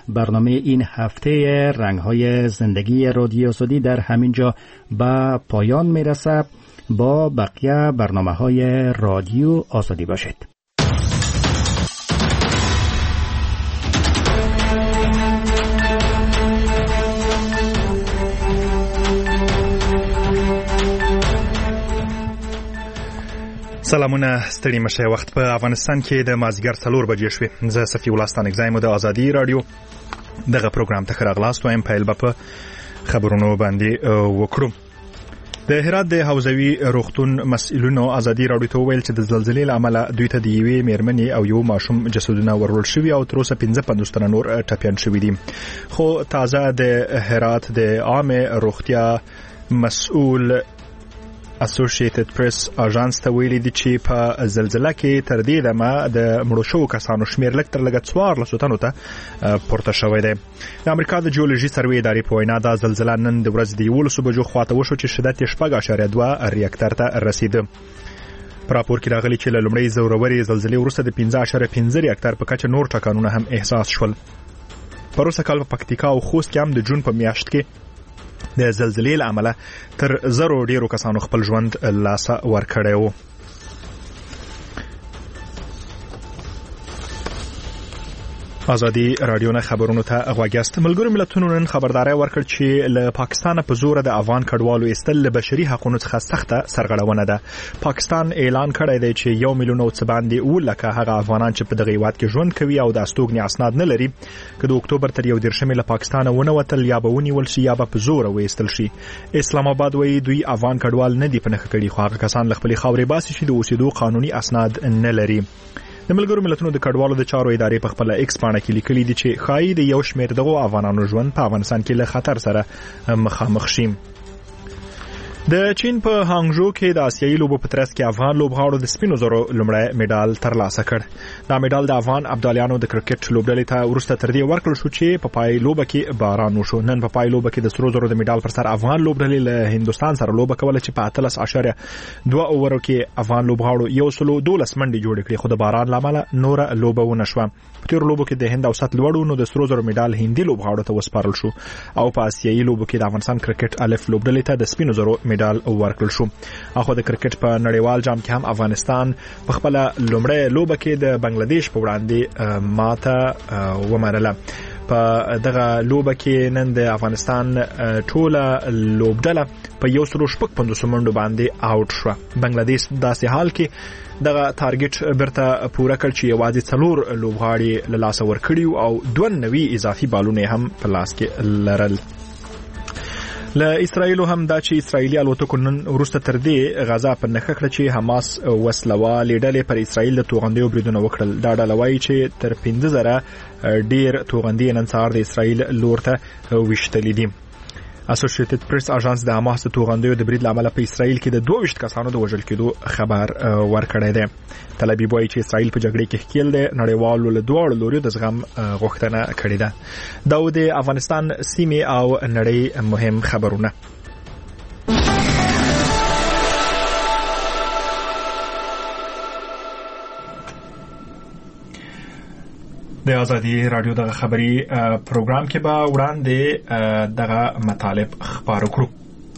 برنامه این هفته رنگ‌های زندگی رادیو آزادی در همینجا به پایان میرسه. با بقیه برنامه‌های رادیو آزادی باشید. سلامونه، ستړي مشه. وخت په افغانستان کې د مازیګر 4 بجې شوې. زه صفي الله ستانکزایم د آزادي رادیو دغه پروګرام ته راغلاست وایم. پیل به په خبرونو باندې وکړو. د هرات د حوزوي روغتون مسؤلینو آزادي رادیو ته ویل چې د زلزلې لامل دوی ته د یوې میرمنې او یو ماشوم جسدونه ورول شوي او تر اوسه 55 تنه نور ټپیان شوي دي. خو تازه د هرات د عامه روغتیا مسؤل اسوسییټډ پریس اژانس ته ویلي دي چې په زلزلې کې تر دې دمه د مړو شوو کسانو شمیر لږ تر لږه 14 تنو ته پورته شوی دی. د امریکا د جیولوژي سروې ادارې په وینا دا زلزلہ نن د ورځې د 11 بجو خواته وشو چې شدت یې 6.2 ریاکټر ته رسیده. په راپور کې راغلي چې له لومړۍ زورورې زلزلې وروسته د 15.5 ریاکټر په کچه نور ټکانونه هم احساس شول. پروسه کال په پکتیکا او خوست کې هم د جون په میاشت کې د زلزلې لامل تر 0 ډیرو کسانو خپل ژوند لاسه ورکړی و. آزادي رادیو نه خبرونو ته غوږیاست. ملګرو ملتونو نن خبرداري ورکړ چې له پاکستان په زور د افغان کډوالو ایستل له بشري حقوقو څخه سخته سرغړونه ده. پاکستان اعلان کړی دی چې 1 میلیون او څه باندې ولکه هغه افغانان چې په دغه هیواد کې ژوند کوي او د استوګنې اسناد نه لري که د اکتوبر تر 1 له پاکستان ونه وتل یا به ونیول شي یا به په زور وایستل شي. اسلام آباد وایي دوی افغان کډوال نه دي پنهخ کړي، خو هغه کسان له خپل خاورې باسي چې د اوسېدو قانوني اسناد نه لري. د ملګرو ملتونو د کډوالو د چارو ادارې په خپل ایکس باندې کې لیکلي دي چې خایي د یو شمېر دغه افغانانو ژوند په افغانستان کې له خطر سره مخامخ شي. د چین په هانګژو کې د آسیایي لوبو په ترڅ کې افغان لوبغاړو د سپینو زرو لومړی میډال ترلاسه کړ. دا میډال د افغان ابدالیانو د کرکټ لوبډلې ته ورسته تر دې ورکړل شو چې په پای لوبه کې باران وشو. نن په پای لوبه کې د سرو زرو د میډال پر سر افغان لوبډلې له هندستان سره لوبه کوله چې په 13.2 اوورو کې افغان لوبغاړو 112 منډې جوړې کړې، خو د باران لامل نور لوبه ونه شوه. په تیر لوبو کې د هند او سات لوړو نو د سرو زرو میډال هندي لوبغاړو ته وسپارل شو او په آسیایي لوبو کې د افغانستان کرکټ الف لوبډلې ته د سپینو زرو میډال ورکړل شو. اخو د کرکټ په نړیوال جام کې هم افغانستان په خپل لومړی لوبه کې د بنگلاديش په وړاندې ماته ومنله. په دغه لوبه کې نن د افغانستان ټوله لوبډله په 150 منډو باندې آوټ شو. بنگلاديش داسې حال کې دغه ټارګټ برته پوره کړ چې یوازې 4 لوبغاړي له لاسه ورکړي او 92 اضافي بالونه هم په لاس کې لرل. له اسرائیل هم دا چې اسرائیلي الوتکو نن وروسته تر دې غزا په نښه کړه چې حماس وسلوالې ډلې پر اسرائیل د توغندیو بریدونه وکړل. دا ډله وایي چې تر 15,000 ډیر توغندي نن سهار د اسرائیل لور ته وشتلې دي. اسوسییټډ پریس اژانس د حماس د توغندیو د برید لامل په اسرائیل کې د 22 کسانو د وژل کېدو خبر ورکړی دی. تل ابیب وایي چې اسرائیل په جګړه کې ښکیل دی، نړیوالو له دواړو لوري د زغم غوښتنه کړې ده. دا د افغانستان سیمې او نړۍ مهم خبرونه. د آزادي رادیو دغه خبري پروګرام کې به وړاندې دغه مطالب خبرو کړو.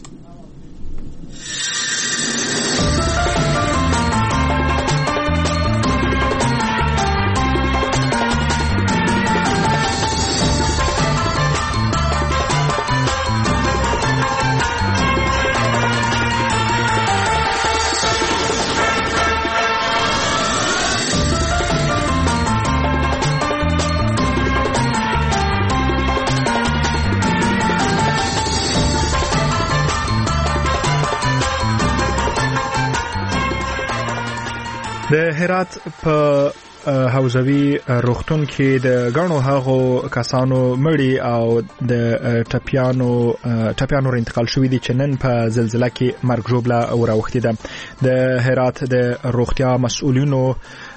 د هرات په حوزوي روغتون کې د غنو هغو کسانو مړي او د ټپیانو انتقال شوې دي چې نن په زلزلې کې مرګ ژوبله اوراوختي ده. د هرات د روغتیا مسؤلینو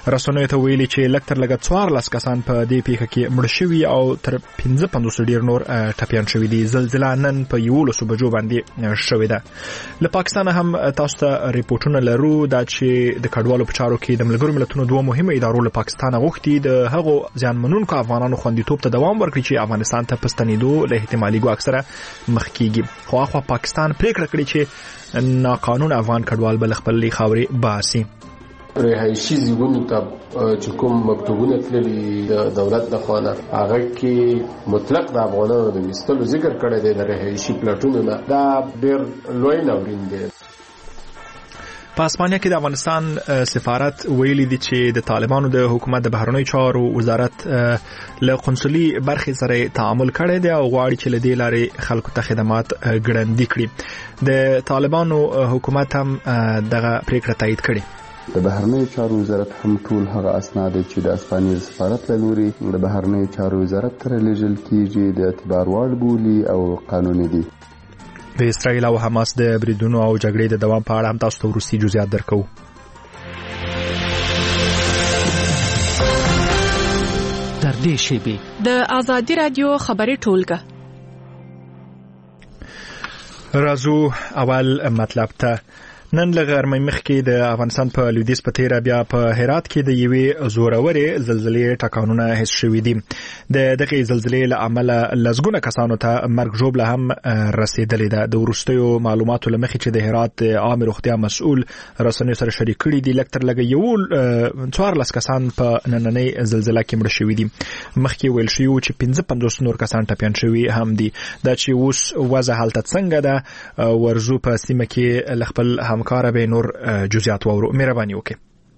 رسنیو ته ویلي چې لږ تر لږه 14 کسان په دې پیښه کې مړ شوي او تر 55 ډیر نور ټپیان شوي دي. زلزلہ نن په 11 بجو باندې شوې ده. له پاکستان هم تاسو ته ریپورتونه لرو دا چې د کډوالو په چارو کې د ملګرو ملتونو دوه مهمه ادارو له پاکستان غوښتي د هغو ځانمنونکو افغانانو خوندیتوب ته دوام ورکړي چې افغانستان ته پستنیدو له احتمالي ګواښ سره مخ کیږي. خو اخوا پاکستان پریکړه کړې چې ناقانون افغان کډوال بل خپل خاورې باسي. رهایشي زیګونو ته چې کوم مکتوبونه تللي د دولت د خوانه هغه کې مطلق د افغانانو د وستلو ذکر کړی دی د رهایشي پلاټونو نه. دا ډېر لوی ناورین دی. په اسپانیا کې د افغانستان سفارت ویلي دي چې د طالبانو د حکومت د بهرنیو چارو وزارت له قنصلي برخې سره تعامل کړی دی او غواړي چې له دې لارې خلکو ته خدمات ګړندي کړي. د طالبانو حکومت هم دغه پریکړه تایید کړي. د بهرنیو چارو وزارت هم ټول هغه اسناد چې د اسپانیا سفارت له لوري د بهرنیو چارو وزارت ته لیږل کیږي د اعتبار وړ بولي او قانوني دي. د اسرائیل او حماس د بریدونو او جګړې د دوام په اړه هم تاسو ته وروستي جزئیات درکو. در دې شیبې د آزادي رادیو خبري ټولګه راځو اول مطلب ته. نن له غرمې مخکې د افغانستان په لویدیځ په تیره بیا په هرات کې د یوې زورورې زلزلې ټکانونه حس شوي دي. د دغه زلزلې له امله لسګونه کسانو ته مرګ ژوبله هم رسیدلې ده. د وروستیو معلوماتو له مخې چې د هرات عام روغتیا مسؤل رسنیو سره شریک کړي دي لږ تر لږه 14 کسان په نننۍ زلزله کې مړه شوي دي. مخکې ویل شوي چې 55 نور کسان ټپیان شوي هم دي. دا چې اوس وضع هلته څنګه ده ورزو په سیمه کې خپل همکار به نور جزئیات وورو. مهرباني وکړئ.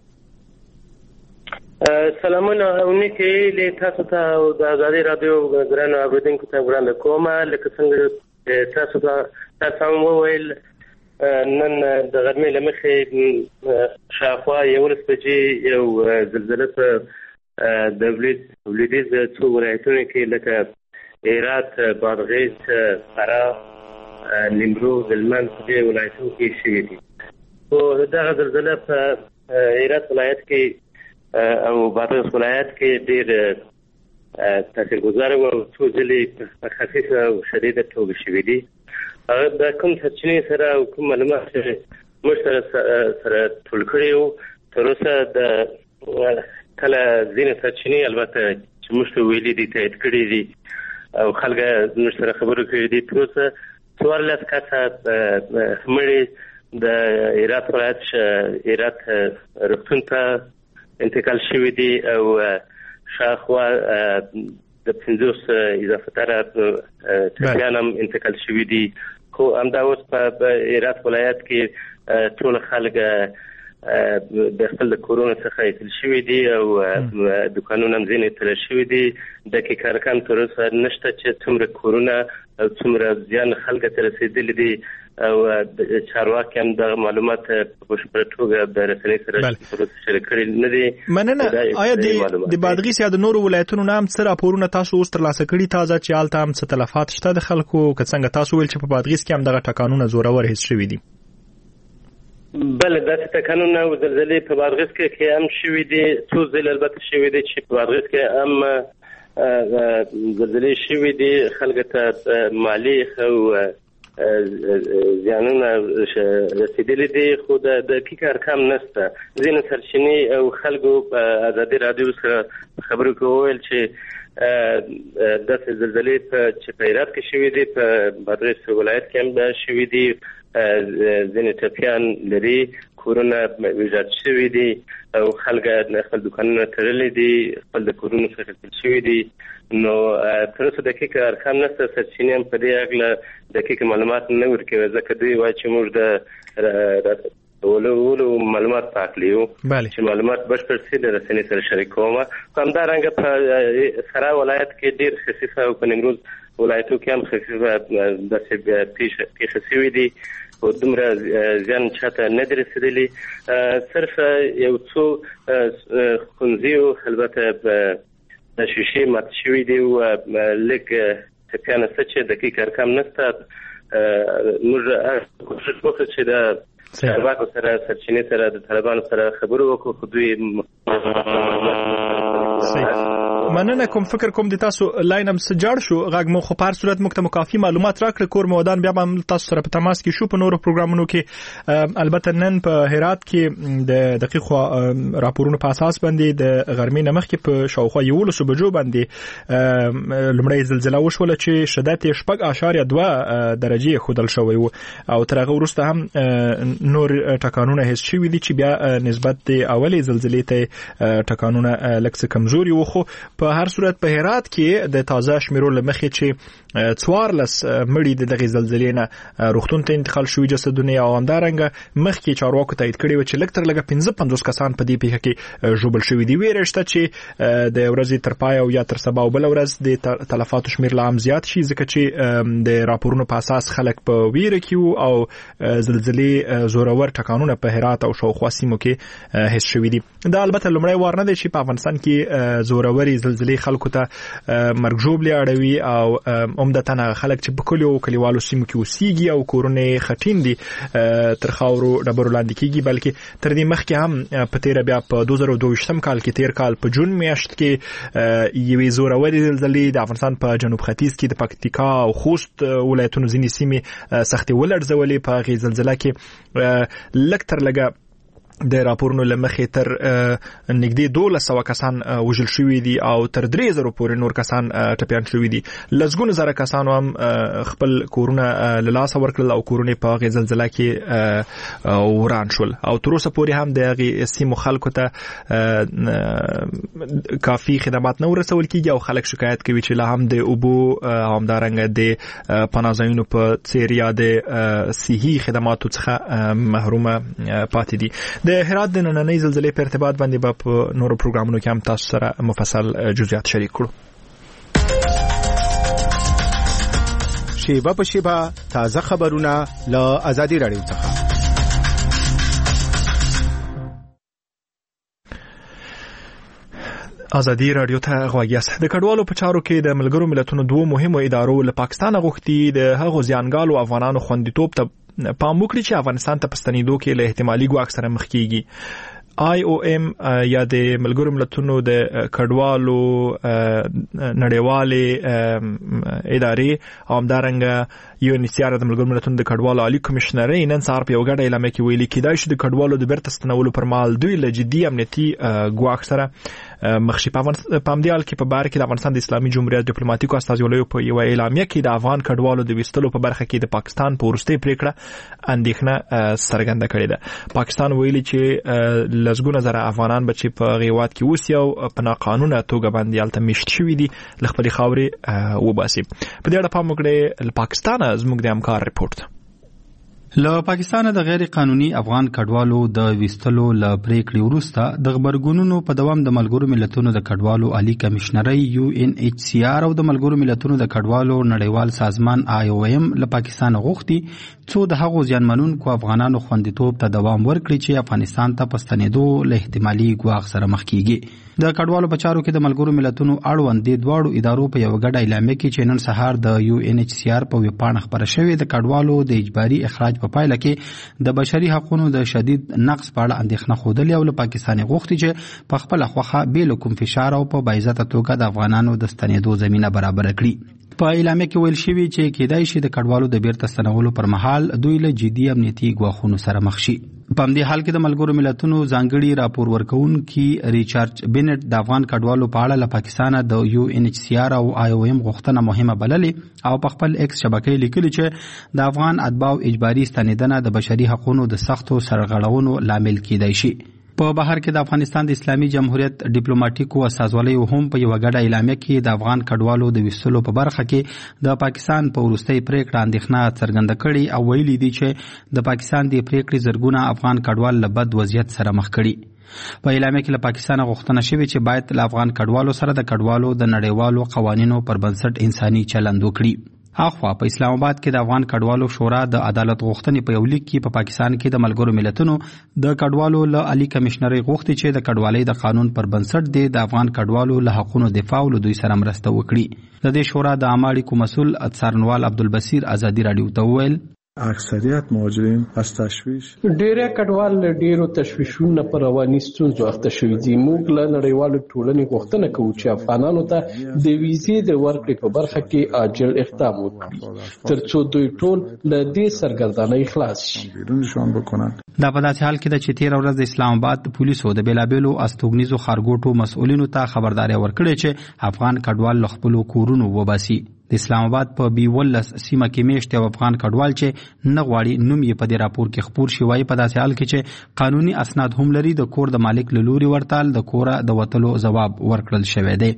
سلامونه اونیکي له تاسو ته د آزادي رادیو ګرانو اوریدونکو ته وړاندې کوم. لکه څنګه تاسو ته وویل نن د غرمې له مخې شاوخوا 11 بجې یو زلزله په د لویدیځ څو ولایتونو کې لکه هرات، بادغیس، فراه، نیمروز، هلمند په ولایتونو کې شوې دي. او دغه زلزله په هرات ولایت کې او بادغیس ولایت کې ډېر تاثیرګذار او څو ځلې په خفیفه او شدیده توګه شوې دي. هغه د کوم سرچینې سره او کوم معلومات موږ سره ټول کړي وو تر اوسه د کله ځینې سرچینې البته چې موږ ته ویلي دي تایید کړي دي او خلک موږ سره خبرې کړي دي. تر اوسه 14 کسه مړي د هرات ولایت هرات روغتون ته انتقال شوي دي او شاوخوا د 50 اضافه تر ټپیان هم انتقال شوي دي. خو همدا اوس په هرات ولایت کې ټول خلک د خپل کورونو څخه ایستل شوي دي او دکانونه هم ځینې تړل شوي دي. دقیق رقم تر اوسه نشته چې څومره کورونه او څومره زیان خلکو ته رسېدلي دي او چارواکي هم د معلومات په بشپړه توګه د رسنۍ سره شریک کړي نه دي. مننه. آیا د بادغیس یا د نورو ولایتونو نه هم څه راپورونه تاسو اوس ترلاسه کړي تازه چې هلته هم څه تلفات شته د خلکو که څنګه تاسو ویل چې په بادغیس کې هم دغه ټکانونه زورور حس شوي دي؟ بله داسې ټکانونه او زلزلې په بادغیس کې هم شوي دي. څو ځلې البته شوي دي چې په بادغیس کې هم زلزلې شوي دي. خلکو ته مالي او زیانونه رسیدلي دي خو د دقیق ارقام نشته. ځینې سرچینې او خلکو په آزادي رادیو سره خبرو کې وویل چې داسې زلزلې چې په هرات کې شوي دي په بادغیس ولایت کې هم شوي دي. ځینې ټپیان لري، کورونه ویجاړ شوي دي او خلک خپل دکانونه تړلي دي، خپل د کورونو څخه ایستل شوي دي. نو تر اوسه دقیق ارقام نشته. سرچینې هم په دې اړه دقیق معلومات نه ورکوي ځکه دوی وایي چې موږ د ولو معلومات پاکلیو چې معلومات بشپړ سي د رسنۍ سره شریک کوم. همدارنګه په فراه ولایت کې ډېر خفیفه او په نیمروز ولایتو کې هم خفیفه داسې پیښې شوي دي او دومره زیان چاته نه دی رسېدلی. صرف یو څو ښوونځیو البته د شیشې مات شوي دي او لږ ټپیان شته چې دقیق ارقام نشته. موږ کوشش وکړو چې د چارواکو سره سرچینې سره د طالبانو سره خبرو وکړو خو دوی مننه کوم. فکر کوم د تاسو لاین هم سجاړ شو غږ مو خو په هر صورت موږ ته مکافي معلومات راکړه کور مودان بیا هم تاسو سره په تماس کې شو په نورو پروګرامونو کې. البته نن په هرات کې د دقیق راپورونو په اساس باندې د غرمې نمخ کې په شاوخوا 11 بجو باندې لمړی زلزلہ وشوله چې شدت 6.2 درجه خودل شوی وو او تر هغه وروسته هم نور ټکانونه هیڅ شوی دي چې بیا نسبت د اولي زلزلې ته ټکانونه لکه کمزوري وو. خو په هر صورت په هرات کې د تازه شمیرو لمخې چې 14 مړي د دغه زلزلې نه روغتون ته انتقال شوی جسدونه او همدارنګه مخکې چارواکو تایید کړي و چې لکتر لګه 55 کسان په دې پیښه کې ژوبل شوی دي. ویرشته چې د ورځې تر پای او یا تر سبا او بل ورځ د تلفاتو شمیر لا هم زیات شي ځکه چې د راپورونو په اساس خلک په ویره کې او زلزلې زورور ټکانونه په هرات او شاوخوا سیمو کې هیڅ شوی دي. دا البته لمړی وار نه دی چې په افغانستان کې زوروري زلزلې خلکو ته مرګ ژوبلې اړوي او عمدتاً خلک چې په کلیوالو سیمو کې اوسېږي او کورونه خټین دي تر خاورو ډبرو لاندې کېږي بلکې تر دې مخکې هم په تیر بیا په 2022 کال کې تیر کال په جون میاشت کې یوې زوروري زلزلې د افغانستان په جنوب ختیځ کې د پکتیکا او خوست ولایتونو ځینې سیمې سختي ولړزولې. په هغې زلزلې کې لکتر لګه د راپورونو لمخې تر نږدې 1200 کسان وژل شوي دي او تر 3000 پورې نور کسان ټپیان شوي دي. لسګونه زره کسانو هم خپل کورونه له لاسه ورکړل او کورونه په هغې زلزلې کې وران شول او تر اوسه پورې هم د هغې سیمو خلکو ته کافي خدمات نه ورسول کېږي او خلک شکایت کوي چې لا هم د اوبو او همدارنګه د پناه ځایونو په څیر یا د صحي خدماتو څخه محرومه پاتې دي. د هرات د نننۍ زلزلې په ارتباط باندې به په نورو پروګرامونو کې هم تاسو سره مفصل جزئیات شریک کړو. شیبه په شیبه تازه خبرونه له آزادي رادیو څخه. آزادي رادیو ته غوږ یاست. د کډوالو په چارو کې د ملګرو ملتونو دوه مهمو ادارو له پاکستان غوښتي د هغو زیانګالو افغانانو خوندیتوب ته پام وکړي چې افغانستان ته پستنیدو کې له احتمالي ګواښ سره مخ کیږي. IOM یا د ملګرو ملتونو د کډوالو نړیوالې ادارې او همدارنګه UNHCR د ملګرو ملتونو د کډوالو عالی کمشنرۍ نن سهار په یو غټه اعلامیه کې ویلي کېدای شي د کډوالو د بیرته ستنولو پر مهال دوی له جدي امنیتي ګواښ سره مخ شي. په همدې حال کې په باره کې د افغانستان د اسلامي جمهوریت ډیپلوماټیکو استازیو په یو اعلامیه کې د افغان کډوالو د وستلو په برخه کې د پاکستان په وروستۍ پریکړه اندېښنه څرګنده کړې ده. پاکستان ویلي چې لسګونه زره افغانان به چې په غیوات کې اوسي او په ناقانونه توګه باندې هلته میشت شوي دي له خپلې خاورې وباسي. په دې اړه پام وکړئ. له پاکستانه زموږ د همکار رپورټ. له پاکستان د غیر قانوني افغان کډوالو د وستلو له پریکړې وروسته د خبرګونونو په دوام د ملګرو ملتونو د کډوالو عالی کمشنرۍ UNHCR او د ملګرو ملتونو د کډوالو نړیوال سازمان IOM له پاکستان غوښتي څو د هغو زیانمنونکو افغانانو خوندیتوب ته دوام ورکړي چې افغانستان ته پستنېدو له احتمالي ګواښ سره مخ کیږي. د کډوالو په چارو کې د ملګرو ملتونو اړوند د دواړو ادارو په یو غټه اعلامیه کې چې نن سهار د UNHCR په ویبپاڼه خبره شوې د کډوالو د اجباري اخراج په پایله کې د بشري حقوقو د شدید نقض په اړه اندېښنه ښودلې او له پاکستان غوښتي چې په خپل خوخه بې له کوم فشار او په باعزته توګه د افغانانو د ستنېدو زمینه برابر کړي. په اعلامیه کې ویل شوی چې کېدای شي د کډوالو د بیرته ستنولو پر مهال دوی له جدي امنیتي ګواښونو سره مخ شي. په همدې حال کې د ملګرو ملتونو ځانګړي راپور ورکوونکي ریچارډ بینټ د افغان کډوالو په اړه له پاکستانه د UNHCR او IOM غوښتنه مهمه بللې او په خپل ایکس شبکې لیکلي چې د افغان اتباعو اجباري ستنېدنه د بشري حقوقو د سختو سرغړونو لامل کېدای شي. په بهر کې د افغانستان د اسلامي جمهوریت ډیپلوماټیکو استازوالیو هم په یو غټه اعلامیه کې د افغان کډوالو د وستلو په برخه کې د پاکستان په وروستۍ پریکړه اندېښنه څرګنده کړې او ویلي دي چې د پاکستان د پریکړې زرګونه افغان کډوال له بد وضعیت سره مخ کړي. په اعلامیه کې له پاکستان غوښتنه شوې چې باید له افغان کډوالو سره د کډوالو د نړیوالو قوانینو پر بنسټ انساني چلند وکړي. اخوا په اسلام آباد کې د افغان کډوالو شورا د عدالت غوښتنې په یو لیک کې په پاکستان کې د ملګرو ملتونو د کډوالو له عالی کمشنرۍ غوښتي چې د کډوالۍ د قانون پر بنسټ د افغان کډوالو له حقوقو دفاع او دوی سره مرسته وکړي. د دې شورا د عامه اړیکو مسؤل څارنوال عبدالبصیر آزادي رادیو ته وویل اکثریت مهاجرین از تشویش ډېر کډوال ډېرو تشویشونو پر رواني ستونزو اخته شوي دي. موږ له نړیوالو ټولنې غوښتنه کوو چې افغانانو ته د ویزې د ورکړې په برخه کې عاجل اقدام وکړي ترڅو دوی ټول له دې سرګردانۍ خلاص شي. دا په داسې حال کې ده چې 13 ورځ د اسلام آباد پولیسو د بیلابېلو استوګنیزو ښارګوټو مسؤلینو ته خبرداري ورکړې چې افغان کډوال له خپلو کورونو وباسي. د اسلام آباد په B-19 سیمه کې میشت یو افغان کډوال چې نه غواړي نوم یې په دې راپور کې خپور شي وایي په داسې حال کې چې قانوني اسناد هم لري د کور د مالک له لوري ورتال د کوره د وتلو ځواب ورکړل شوی دی.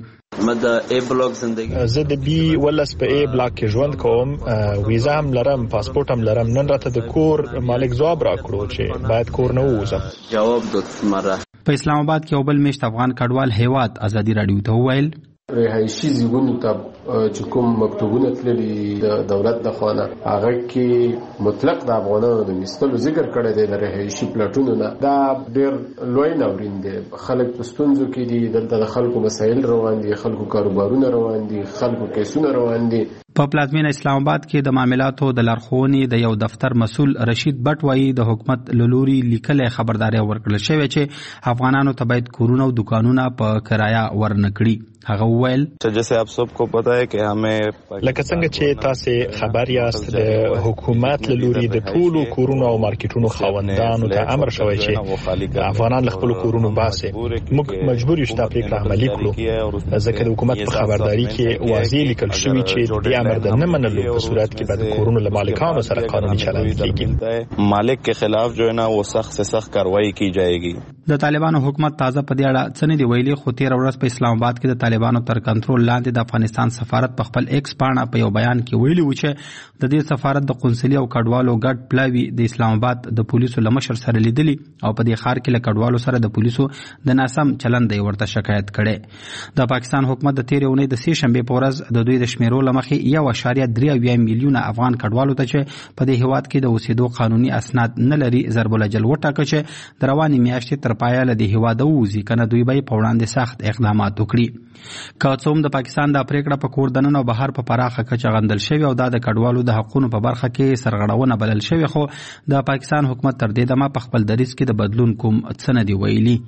زه د B-19 په A بلاک کې ژوند کوم، ویزا هم لرم، پاسپورت هم لرم. نن راته د کور مالک ځواب راکړو چې باید کور نه ووځم. جواب دوتمره په اسلام آباد کې یو بل میشت افغان کډوال هیواد ازادي رادیو ته وویل رهایشي زیګونو ته چې کوم مکتوبونه تللي د دولت د خوانه هغه کې مطلق د افغانانو د مستلو ذکر کړی دی د رهایشي پلاټونو نه. دا ډېر لوی ناورین دی. خلک په ستونزو کې دي، دلته د خلکو مسایل روان دي، خلکو کاروبارونه روان دي، خلکو کیسونه روان دي. په پلازمینه اسلام آباد کې د معاملاتو د لارښوونې د یو دفتر مسؤل رشید بټ وایي د حکومت له لوري لیکلې خبرداري ورکړل شوې چې افغانانو ته باید کورونه او دکانونه په کرایه ورنکړي. هغه وویل جیسے آپ سب کو پتہ ہے کہ ہمیں لکه څنګه چې تاسو خبر یاست د حکومت له لوري د ټولو کورونو او مارکیټونو خاوندانو ته امر شوی چې افغانان له خپل کورونو باسي. موږ مجبور یو چې پریکړه عملي کړو ځکه د حکومت په خبرداري کې واضح لیکل شوی چې د امر د نه منلو په صورت کې به د کورونو له مالکانو سره قانوني چلند کیږي. مالک के खिलाफ जो है ना वो सख्त से सख्त कार्रवाई की जाएगी. د طالبانو حکومت تازه په دې اړه څه نه دی ویلي، خو 13 ورځ په اسلام آباد کې د طالبانو تر کنټرول لاندې د افغانستان سفارت په خپل ایکس پاڼه په یو بیان کې ویلي و چې د دې سفارت د قونسلي او کډوالو ګډ پلاوی د اسلام آباد د پولیسو لمشر سره لیدلی او په دې ښار کې له کډوالو سره د پولیسو د ناسم چلند دی ورته شکایت کړي. د پاکستان حکومت د 13 اونۍ د سې شنبه په ورځ د دوی د شمیرو لمخې 1.3 میلیونه افغان کډوالو ته چې په دې هیواد کې د اوسېدو قانوني اسناد نه لري ضرب الجل وټاکه چې د رواني میاشتې تر پایه له دې هیواد ووځي کنه دوی به په وړاندې سخت اقدامات وکړي. که څه هم د پاکستان د پریکړه په کور دننه او بهر په پراخه کچه غندل شوی او د کډوالو د حقوقو په برخه کې سرغړونه بلل شوی، خو د پاکستان حکومت تر دې دمه په خپل دریځ کې د بدلون کوم څه نه دی ویلي.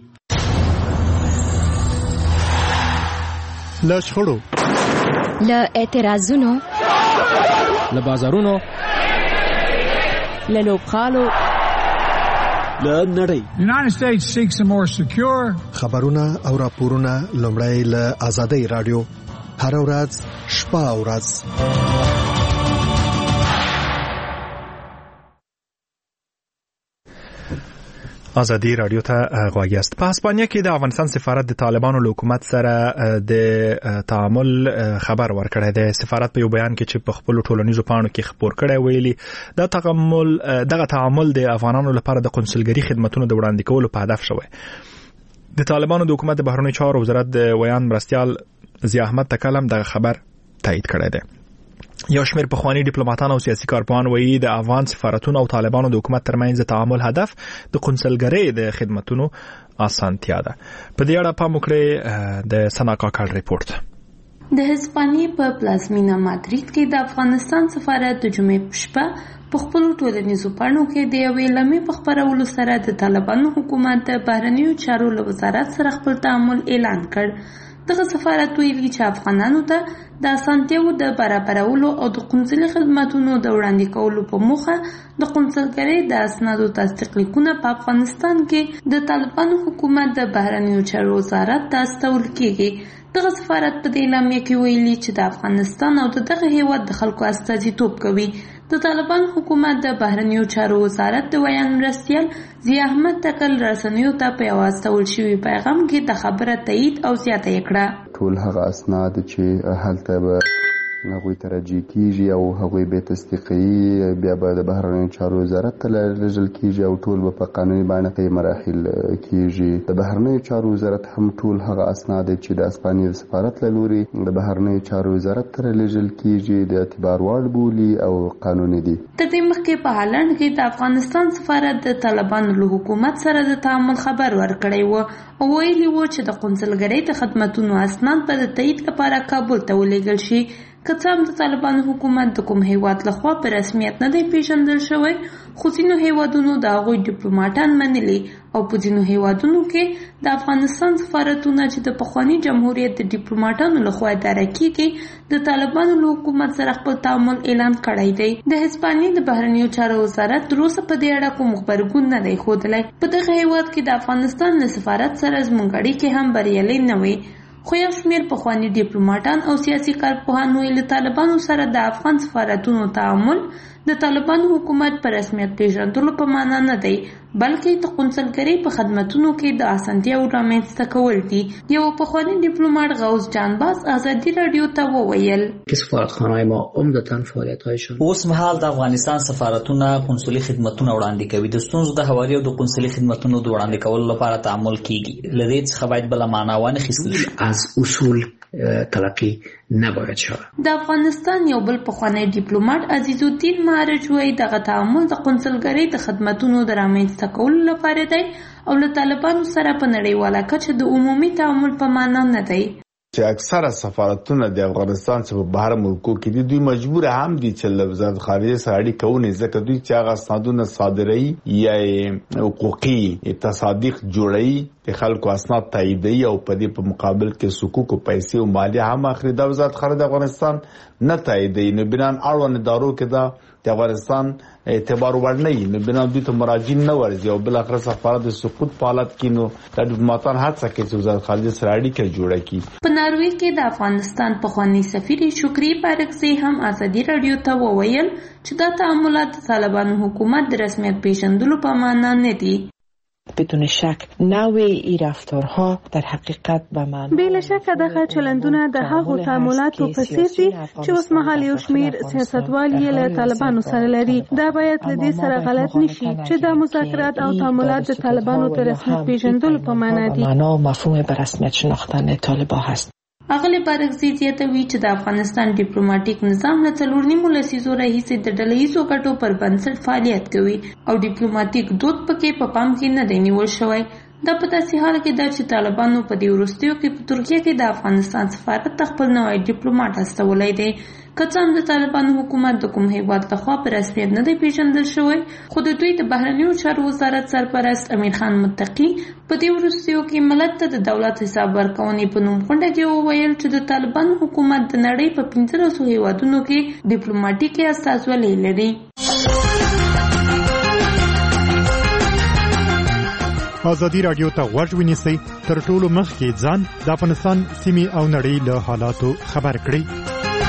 له شخړو، له اعتراضونو، له بازارونو، له لوبغالو، له نړۍ. United States seeks a more secure. خبرونه او راپورونه لومړی له آزادۍ رادیو هر ورځ شپه او ورځ. آزادی رادیو ته غوږ یاست. په اسپانیا کې د افغانستان سفارت د طالبانو له حکومت سره د تعامل خبر ورکړی دی. سفارت په یو بیان کې چې په خپل ټولنیزو پاڼو کې خبر کړی ویلي دغه تعامل د افغانانو لپاره د قونسلګري خدماتونو د وړاندې کولو په هدف شوی. د طالبانو د حکومت د بهرنیو چارو وزارت د ویان مرستیال ضیا احمد تکلم دغه خبر تایید کړی دی. یو شمېر پخوانی ډیپلوماټان او سیاسي کارپوهان وایي د افغان سفارتونو او طالبانو د حکومت ترمنځ د تعامل هدف د قونسلګرۍ د خدماتونو اسانتیا ده. په دې اړه پام وکړئ د سنا کاکړ ریپورت. د هسپانیې په پلازمینه مادرید کې د افغانستان سفارت د جمعې په شپه په خپل ټولنیزو پاڼو کې د یوې لمې په خپرولو سره د طالبانو حکومت د بهرنیو چارو له وزارت سره خپل تعامل اعلان کړ. دغه سفارت ویلي چې افغانانو ته د اسانتیاوو د برابرولو او د قونسلي خدماتونو د وړاندې کولو په موخه د قونسلګرۍ د اسنادو تصدیق لیکونه په افغانستان کې د طالبانو حکومت د بهرنیو چارو وزارت ته استول کیږي. دغه سفارت په دې اعلامیه کې ویلي چې د افغانستان او دغه هیواد د خلکو استازیتوب کوي. د طالبان حکومت د بهرنیو چارو وزارت د ویان مرستیال ضیا احمد تکل رسنیو ته په یو استول شوی پیغام کې د خبره تایید او زیاته کړه. ټول هغه اسناد چې هلته به هغوی ته راجع کیږي او هغوی به تصدیقي بیا به د بهرنیو چارو وزارت ته لیږل کیږي او ټول به په قانوني بڼه مراحل کیږي. د بهرنیو چارو وزارت هم ټول هغه اسناد چې د اسپانیا د سفارت له لوري د بهرنیو چارو وزارت ته لیږل کیږي د اعتبار وړ بولي او قانوني دي. تر دې مخکې په هالند کې د افغانستان سفارت د طالبانو له حکومت سره د تعامل خبر ورکړی و او ویلي و چې د قونسلګرۍ د خدماتونو اسناد به د تایید لپاره کابل ته ولېږل شي. که څه هم د طالبانو حکومت د کوم هیواد لخوا په رسمیت نه دی پیژندل شوی، خو ځینو هیوادونو د هغوی ډیپلوماټان منلي او په ځینو هیوادونو کې د افغانستان سفارتونه چې د پخواني جمهوریت د ډیپلوماټانو لخوا اداره کیږي د طالبانو له حکومت سره خپل تعامل اعلان کړی دی. د هسپانیې د بهرنیو چارو وزارت تر اوسه په دې اړه کوم خبرګون نه دی ښودلی. په دغه هیواد کې د افغانستان له سفارت سره زموږ اړیکې هم بریالۍ نه وي، خو یو شمېر پخواني ډیپلوماټان او سیاسي کارپوهان وایي له طالبانو سره د افغان سفارتونو تعامل د طالبانو حکومت په رسمیت پیژندلو په معنا نه دی، بلکې د قونسلګرۍ په خدمتونو کې د اسانتیاو رامنځته کول دي. یو پخوانی ډیپلوماټ غوث جانباز ازادي رادیو ته وویل چې سفارتخانه‌های ما عمدتاً فعالیت‌هایشون اوس مهال د افغانستان سفارتونه قونسلي خدمتونه وړاندې کوي. د ستونزو د هواري او د قونسلي خدمتونو د وړاندې کولو لپاره تعامل کیږي. له دې څخه باید بله معنا وانخیستل شي. از اصول تلقی نباید شود. د افغانستان یو بل پخوانی ډیپلوماټ عزیز الدین مهارج وایي دغه تعامل د قونسلګرۍ د خدمتونو د رامنځته کولو لپاره دی او له طالبانو سره په نړیواله کچه د عمومي تعامل په معنا نه دی. چې اکثره سفارتونه د افغانستان څخه په بهر ملکو کې دي، دوی مجبور هم دي چې له وزارت خارجه سره اړیکه ونیسي، ځکه دوی چې هغه اسنادونه صادروي یا حقوقي تصادیق جوړوي، د خلکو اسناد تاییدوي او په دې په مقابل کې حقوق او پیسې او مالیه هم اخلي. د وزارت خارجه د افغانستان نه تاییدوي، نو بنا اړوند ادارو کې دا د افغانستان اعتبار وړ نه وي، نو بنا دوی ته مراجعین نه ورځي او بل اخر سفارت د سقوط په حالت کې نو د ډیپلوماټان هڅه کوي چې وزارت خارجه سره اړیکه جوړه کړي. په ناروې کې د افغانستان پخوانی سفیر شکری بارکزی هم ازادي رادیو ته وویل چې دا تعاملات د طالبانو حکومت د رسمیت پیژندلو په معنا نه دي. بدون شک نوع این رفتارها در حقیقت به من بلا شک دغه چلندونه د هغو تعاملاتو په څیر دي چې اوس مهال یو شمیر سیاستوال یې له طالبانو سره لري. دا باید له دې سره غلط نشي چې دا مذاکرات او تعاملات د طالبانو د رسمیت پیژندلو په معنا دي. معنا و مفهوم به رسمیت شناختن طالبان هست. اغلی بارکزی زیاتوي چې د افغانستان ډیپلوماټیک نظام له 4.5 لسیزو راهیسې د ډلهییزو ګټو پر بنسټ فعالیت کوي او ډیپلوماټیک دود پکې په پام کې نه دی نیول شوی. دا په داسې حال کې ده چې طالبانو په دې وروستیو کې په ترکیه کې د افغانستان سفارت ته خپل نوی ډیپلوماټ استولی دی. که څه هم د طالبانو حکومت د کوم هیواد لخوا په رسمیت نه دی پیژندل شوی، خو د دوی د بهرنیو چارو وزارت سرپرست امیر خان متقي په دې وروستیو کې ملت ته د دولت حساب ورکونې په نوم غونډه کې وویل چې د طالبانو حکومت د نړۍ په 1500 هیوادونو کې ډیپلوماټیکي استازولي لري. ازادي رادیو ته غوږ ونیسئ، تر ټولو مخکې ځان د افغانستان سیمې او نړۍ له حالاتو خبر کړئ.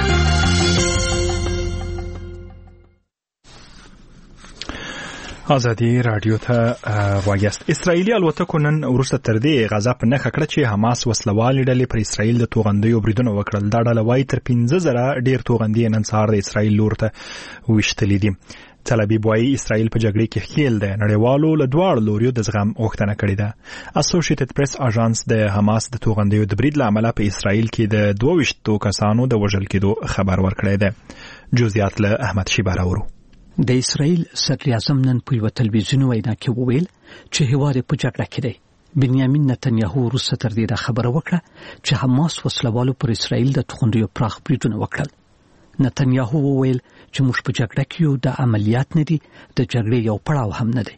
ازادي رادیو ته غواړئ. اسرائیلي الوتکو نن وروسته تر دې غزا په نښه کړه چې حماس وسلوالې ډلې پر اسرائیل د توغندیو بریدونه وکړل. دا ډله وایي تر 15,000 ډېر توغندي نن سهار د اسرائیل لور ته ویشتلې دي. تل ابیب وایي اسرائیل په جګړې کې ښکیل دی. نړیوالو له دواړو لوریو د زغم غوښتنه کړې ده. اسوسییټډ پریس اژانس د حماس د توغندیو د برید له امله په اسرائیل کې د 22 کسانو د وژل کېدو خبر ورکړی دی. جزئیات له احمد شیبه راوړو. د اسرائیل صدر اعظم نن په یو تلویزیوني وینا کې وویل چې هیواد په جګړه کې دی. بنیامین نتنیاهو وروسته تر دې دا خبره وکړه چې حماس وسلوالو پر اسرائیل د توغندیو پراخ بریدونه وکړل. نتنیاهو وویل چې موږ په جګړه کې یو، د عملیات نه دي، د جګړې یو پړاو هم نه دی.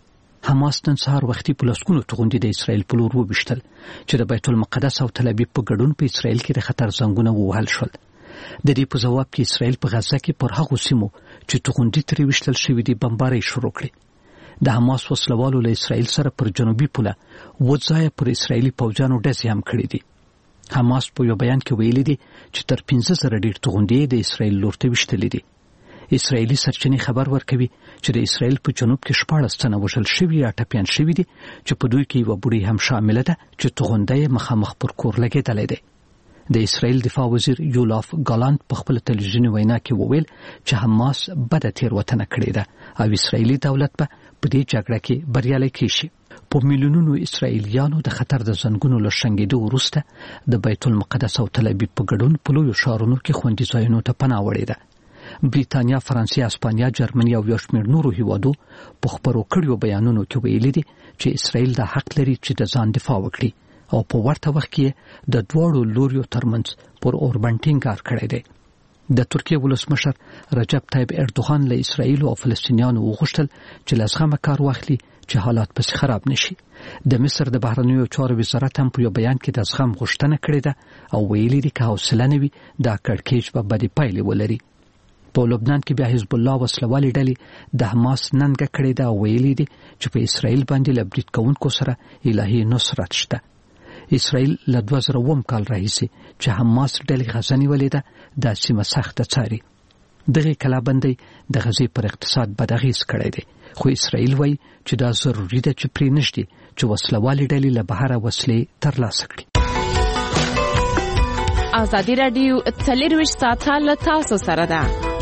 حماس نن سهار وختي په لسګونو توغندي د اسرائیل په لور وویشتل چې د بیت المقدس او تل ابیب په ګډون په اسرائیل کې د خطر زنګونه ووهل شول. د دې په جواب کې اسرائیل په غزه کې پر هغو سیمو چې توغندي ترې ویشتل شوي دي بمبارۍ شروع کړې. د حماس وسلوالو له اسرائیل سره پر جنوبي پوله وځای پر اسرائیلي پوځیانو ډزې هم کړې دي. حماس په یو بیان کې ویلي دي چې تر 15,000 ډېر توغندي د اسرائیل لور ته ویشتلې دي. اسرائیلي سرچینې خبر ورکوي چې د اسرائیل په جنوب کې 14 تنه وژل شوي یا ټپیان شوي دي چې په دوی کې یوه بوډۍ هم شامله ده چې توغندی یې مخامخ پر کور لګېدلی دی. د اسرائیل دفاع وزیر یولاف ګالانت په خپل تلویزیوني وینا کې وویل چې حماس بده تېروتنه کړې ده او اسرائیلي دولت به په دې جګړه کې بریالی کیږي. په میلیونونو اسرائیلیانو د خطر د زنګونو له شنګېدو وروسته د بیت المقدس او تل ابیب په ګډون په لویو ښارونو کې خوندي ځایونو ته پناه وړې ده. بریتانیا، فرانسې، اسپانیا، جرمني او یو شمېر نورو هیوادو په خپرو کړیو بیانونو کې ویلي دي چې اسرائیل د حق لري چې د ځان دفاع وکړي او په ورته وخت کې د دواړو لوریو ترمنځ پر اوربند ټینګار کړی دی. د ترکیه ولسمشر رجب طیب اردوغان له اسرایل او فلسطینیانو وغوښتل چې له زغمه کار واخلي چې حالات پسې خراب نشي. د مصر د بهرنیو چارو وزارت هم په یو بیان کې د زغم غوښتنه کړې ده او ویلي دي که حوصله نه وي دا کړکېچ به بدې پایلې ولري. په لبنان کې بیا حزب الله وسلوالې ډلې د حماس ننګه کړې ده او ویلي دي چې په اسرایل باندې له برید کوونکو سره الهي نصرت شته. اسرائیل له 2000 کال راهیسې چې حماس ډلې غزه نیولې ده دا سیمه سخته څاري. دغه کلابندۍ د غزې پر اقتصاد بد اغېز کړی دی، خو اسرائیل وایي چې دا ضروري ده چې پرې نږدې چې وسلوالې ډلې له بهره وسلې ترلاسه کړي. ازادي راډیو 24 ساعته له تاسو سره ده.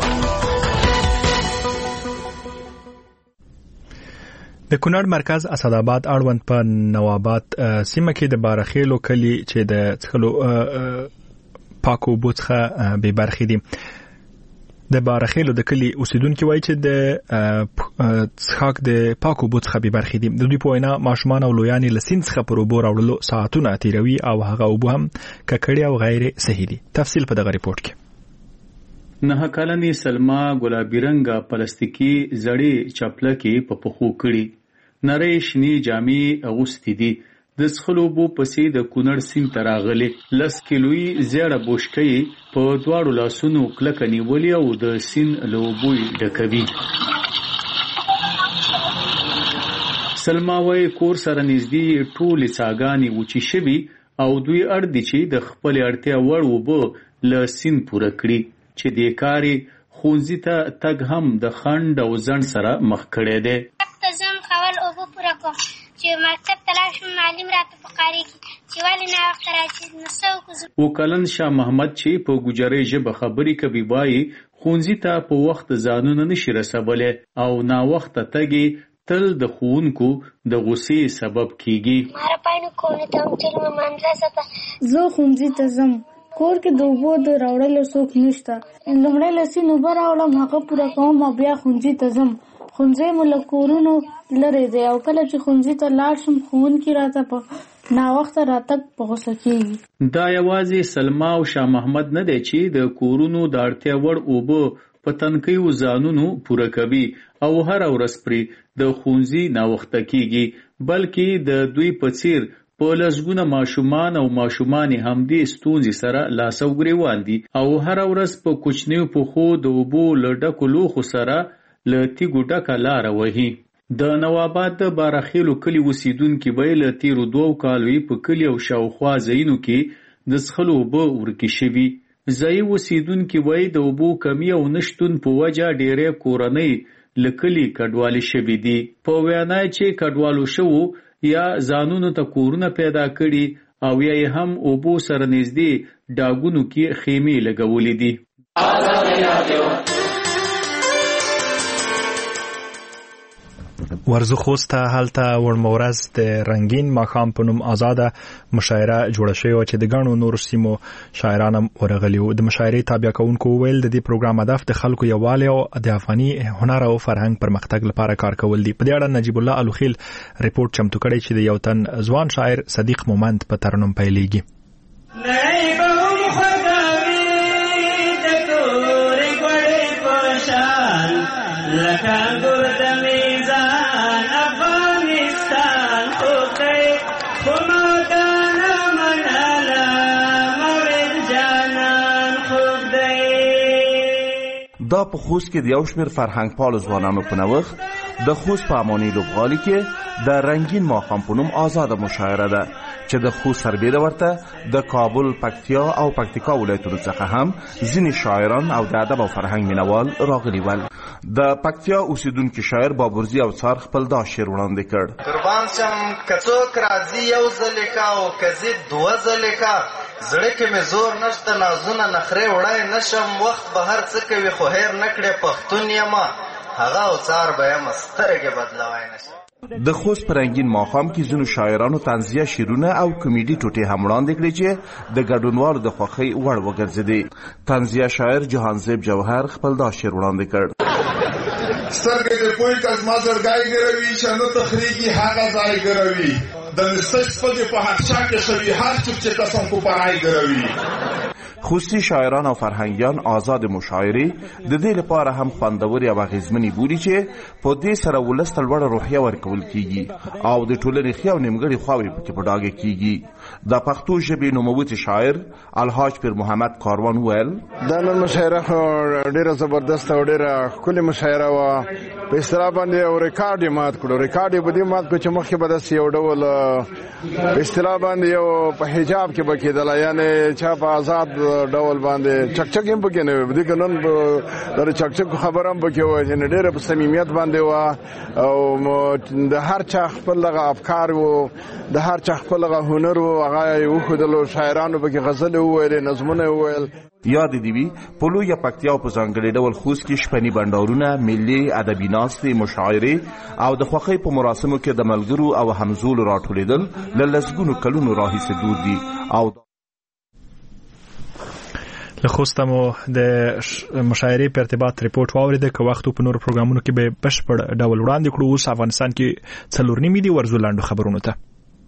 د کونړ مرکز اسداباد اړوند په نواباد سیمه کې د بارخیلو کلی چې د څخلو پاکو بوڅخه به برخې دي. د بارخیلو د کلی اوسیدونکو وایي چې د څخاک د پاکو بوڅخه به برخې دي. د دوی په وینا ماشومان او لویان له سیند څخه پر اوبو راوړلو ساعتونه تیروي او هغه اوبه هم ککړې او غیر صحي دي. تفصیل په دغه ریپورت کې. 9 کلنې سلما ګلابي رنګه پلاستیکي زړې چپلکې په پخو کړي، نری شنی جامې اغوستې دي. د څښلو اوبو پسې د کونړ سیند ته راغلې 10 کیلویي زیړه بوشکې په دواړو لاسونو کلکه نیولې او د سیند له اوبو ډکوي. سلما وایي کور سره نږدې ټولې څاګانې وچې شوي او دوی اړ دي چې د خپل اړتیا وړ اوبه له سیند پوره کړي. چې د کاري خونځي ته تګ هم د خند او ځن سره مخ کړي دي. تزم خول او پورا کو چې مکتب تلاش معلم راته پکاري چې ولی نه وخت راځي نو څو وکلن شاه محمد چې په ګجري ژبه خبري کوي وایي خونځي ته په وخت ځانونه نشي رسولې او نا وخت تګي تل د خونکو د غصې سبب کیږي. ماره پاینو کوونه ته تل مدرسه ته زه خونځي ته زم کور کې د اوبو د راوړلو څوک نشته. لومړی لسین اوبه راوړم هغه پوره کوم او بیا ښوونځي ته ځم. ښوونځی مو له کورونو لرې دی او کله چې ښوونځي ته لاړ شم ښوونکي راته په ناوخته راتګ په غوسه کېږي. دا یوازې سلما او شاه محمد نه دی چې د کورونو د اړتیا وړ اوبه په تنکیو ځانونو پوره کوي او هر ورځ پرې د ښوونځي ناوخته کېږي، بلکې د دوی په څیر په لسګونه ماشومان او ماشومانې همدې ستونزې سره لاس او ګریوان دي او هر ورځ په کوچنیو پښو د اوبو له ډکو لوښو سره له تیږو ډکه لاره وهي. د نواباد د بارخیلو کلي اوسیدونکي به له تیرو 2 کالو په کلي او شاوخوا ځایونو کې د څښلو اوبه ورکې شوي. ځایي اوسیدونکي وایي د اوبو کمی او نشتون په وجه ډېرې کورنۍ له کلي کډوالې شوي دي. په وینا چې کډوالو شوو یا ځانونو ته کورونه پیدا کړي او یا هم اوبو سره نږدې ډاګونو کې خیمې لګولې دي. ورزو خوسته هلته ورمورز د رنگین ماښام په نوم آزاده مشاعره جوړه شوې چې د ګڼو نور سیمو شاعران هم ورغلي وو. د مشاعرې تابع کوونکو ویل د دې پروګرام هدف د خلکو یووالی او د افغاني هنر او فرهنګ پرمختګ لپاره کار کول دي. په دې اړه نجیب الله الوخیل ریپورت چمتو کړی چې د یو تن ځوان شاعر صدیق مومند په ترنم پیلېږي. دا په خوست کې د یو شمېر فرهنګ پالو ځوانانو په نوښت د خوست په اماني لوبغالي کې د رنگین ماښام په نوم آزاده مشاعره ده چې د خوست سربېره ورته د کابل، پکتیا او پکتیکا ولایتونو څخه هم ځینې شاعران او د ادب او فرهنګ مینوال راغلي ول. د پکتیا اوسیدونکي شاعر بابرزي او څار خپل دا شعر وړاندې کړ. قربان شم که څوک راځي یو ځلې کا او که زه 2 ځلې کا زړه کې مې زور نشته نازونه نخرې وړای نشم وخت به هر څه کوي خو هیر نکړې پښتون یمه هغه او څار به یم سترګې بدلوای نشم. د خوست په رنګین ماښام کې ځینو شاعرانو طنزیه شعرونه او کمیډي ټوټې هم وړاندې کړې چې د ګډونوالو د خوښۍ وړ وګرځېدې. طنزیه شاعر جهانزیب جوهر خپل دا شعر وړاندې کړ. سترګې د پوی کس ما زرګای ګروي شنو تخریږي هغه ځای ګروي د نستش په هر شا کې شوی هر څوک چې قسم کو پرای ګروي. خصوصي شاعران او فرهنګیان آزاد مشاعرې د دې لپاره هم خوندورې او اغیزمنې بولي چې په دې سره ولس ته لوړه روحیه ورکول کیږي او د ټولنې ښې او نیمګړې خواوې پکې په ډاګه کیږي. د پښتو ژبې نوموتی شاعر الحاج پیر محمد کاروان وویل دا نن مشاعره ډېره زبردست او ډېره ښکلې مشاعره وه. په اصطلاح باندې یو ریکارډ یې مات کړو. ریکارډ یې په دې مات کړو چې مخکې به داسې یو ډول په اصطلاح باندې یو په حجاب کې به کېدله، یعنې چا په آزاد ډول باندې چکچک هم پکې نه وي. په دې کې نن د چکچکو خبره هم پکې وه چې ډېره په صمیمیت باندې وه او د هر چا خپل دغه افکار و، د هر چا خپل دغه هنر و، هغه یې وښودلو. شاعرانو پکې غزلې وویلې، نظمونه یې وویل. یاد دی وی په لویه پکتیا او په ځانګړي ډول خوست کې شپني بندرونه، ملي ادبي ناستې، مشاعرې او د خوښۍ په مراسمو کې د ملګرو او همزولو راټولېدل له لسګونو کلونو راهیسې دود دي. او له خوسته مو د مشاعرې په ارتباط ریپورت واوریده. که وخت په نور پروګرامونو کې به بشپړ ډول وړاندې کړو. اوس افغانستان کې 4 دي ورزو لاندو خبرونو ته.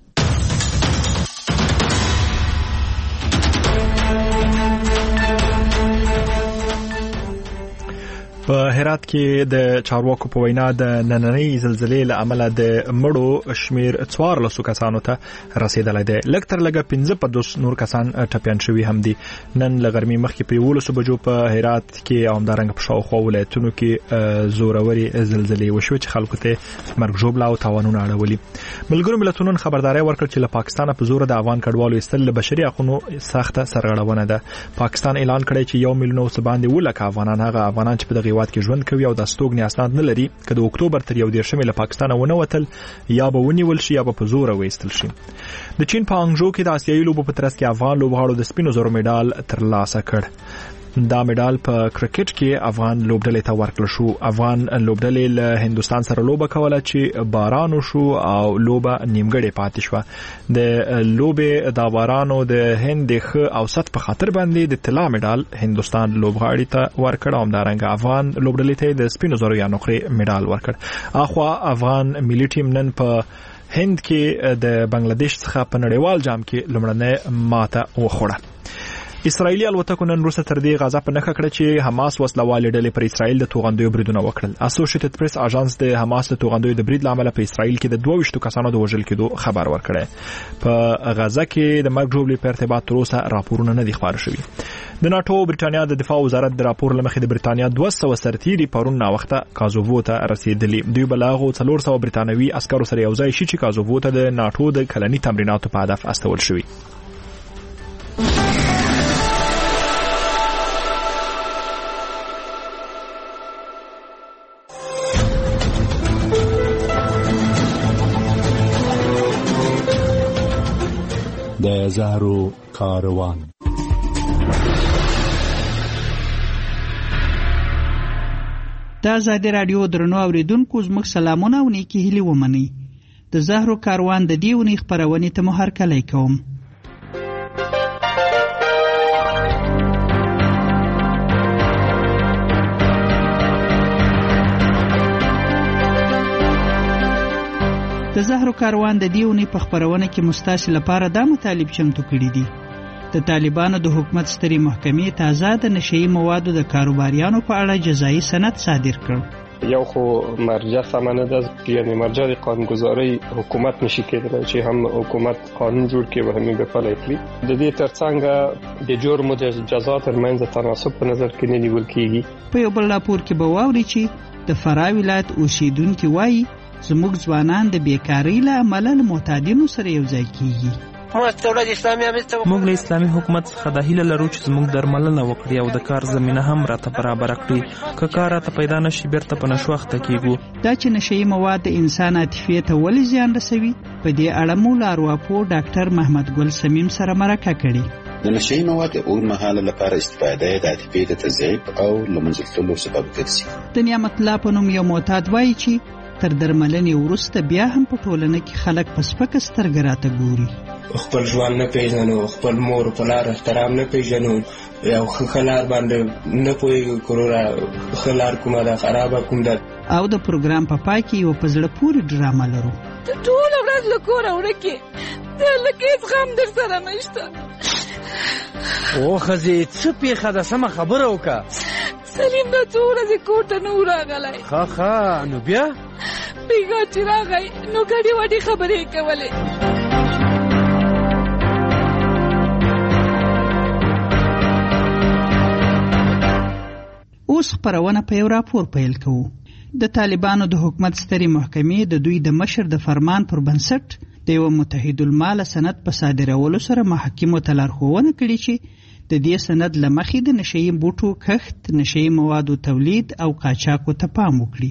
په هرات کې د چارواکو په وینا د نننۍ زلزلې له امله د مړو شمیر 14 کسانو ته رسیدلی دی. لږ تر لږه 15 نور کسان ټپیان شوي هم دي. نن له غرمې مخکې په 11 بجو په هرات کې او همدارنګه په شاوخوا ولایتونو کې زوروري زلزلې وشوې چې خلکو ته مرګ ژوبله او تاوانونه اړولي. ملګرو ملتونو خبرداري ورکړه چې له پاکستانه په زور د افغان کډوالو ایستل له بشري حقوقو سخته سرغړونه ده. پاکستان اعلان کړی چې 1 میلیون او څه باندې ولکه افغانان هغه افغانان چې په دغه هیواد کې ژوند کوي او د استوګنې اسناد نه لري که د اکتوبر تر 11 له پاکستانه ونه وتل یا به ونیول شي یا به په زور وایستل شي. د چین په انګژو کې د آسیایي لوبو په ترڅ کې افغان لوبغاړو د سپینو زرو میډال ترلاسه کړ. دا میډال په کرکټ کې افغان لوبډلې ته ورکړل شو. افغان لوبډلې له هندستان سره لوبه کوله چې باران وشو او لوبه نیمګړې پاتې شوه. د لوبې د بارانو د هند د ښه اوسط په خاطر باندې د طلا میډال هندستان لوبغاړي ته ورکړ او همدارنګه افغان لوبډلې ته د سپینو زرو یا نقرې میډال ورکړ. اخوا افغان ملي ټیم نن په هند کې د بنگلاديش څخه په نړیوال جام کې لومړنۍ ماته وخوړه. اسرائیلي الوتکو نن وروسته تر دې غزا په نښه کړه چې حماس وسلوالې ډلې پر اسرائیل د توغندیو بریدونه وکړل. اسوسییټډ پریس اژانس د حماس د توغندیو د برید لامل په اسرائیل کې د 22 کسانو د وژل کېدو خبر ورکړی. په غزا کې د مرګ ژوبلې په ارتباط تر اوسه راپورونه نه دي خپاره شوي. د ناتو برټانیا د دفاع وزارت د راپور لمخې د برټانیا 200 سرتیري پرون ناوخته کازوو ته رسیدلي. دوی بلاغو 400 برټانوي عسکرو سره یو ځای شي چې کازوو ته د ناتو د کلني تمریناتو په هدف استول شوي. د زهرو کاروان. د آزادي رادیو درنو اوریدونکو زموږ سلامونه او نیکی هیلې ومنئ. د زهرو کاروان د دې اونۍ خپرونې ته مو هرکلی کوم. د زهرو کاروان د دې اونۍ په خپرونه کې مستاسي لپاره دا مطالب چمتو کړي دي. د طالبانو د حکومت سترې محکمې تازه د نشئی موادو د کاروباریانو په اړه جزایي سند صادر کړ. یو خو مرجع سمانه ده، یعنی مرجع د قانونګذارۍ حکومت نشي کېدلی چې هم حکومت قانون جوړ کړي او هم به پلی کړي. د دې ترڅنګ د جرم او د جزا ترمنځ تناسب په نظر کې نه نیول کېږي. په یو بل راپور کې به واوري چې د فراه ولایت اوسیدونکي وایي زموږ ځوانان د بیکارۍ له امله له معتادینو سره یو ځای کېږي. موږ له اسلامي حکومت څخه د هیله لرو چې زموږ درملنه وکړي او د کار زمینه هم راته برابر کړي. که کار راته پیدا نشي بیرته په نشو اخته کېږو. دا چې نشئی مواد د انسان عاطفې ته ولې زیان رسوي، په دې اړه مو له ارواپوه ډاکټر محمد ګل سمیم سره مرکه کړې. د نشئی مواد اوږدمهاله لپاره استفاده د عاطفې د تضعیف او له منځه تللو سبب ګرځي. د نعمت الله په نوم یو معتاد وایي چې تر درملنې وروسته بیا هم په ټولنه کې خلک په سپکه سترګه راته ګوري. خپل ژوند نه پیژنو، خپل مور په لار احترام نه پیژنو، یو ښه لار باندې نه پوهېږو کروره ښه لار کومه ده خرابه کوم ده. او د پروګرام په پای کې یو په زړه پورې ډرامه لرو. ته ټوله ورځ له کوره ورکې، ته لکه هېڅ غم در سره نشته. او خزي څه پیښه ده سم خبره وکا سلیم نو څو ورځې کور ته نو راغلی ښه نو بیا بیګا چې راغی نو ګډې وډې خبرې کولې اوس خبرونه په یو راپور پیل کوو. د طالبانو د حکومت سترې محکمې د دوی د مشر د فرمان پر بنسټ د یو متحد المال سند په صادرولو سره محاکمو ته لارښوونه کړې چې د دې سند له مخې د نشهیي بوټو کښت، نشهیي موادو تولید او قاچاقو ته پام وکړي.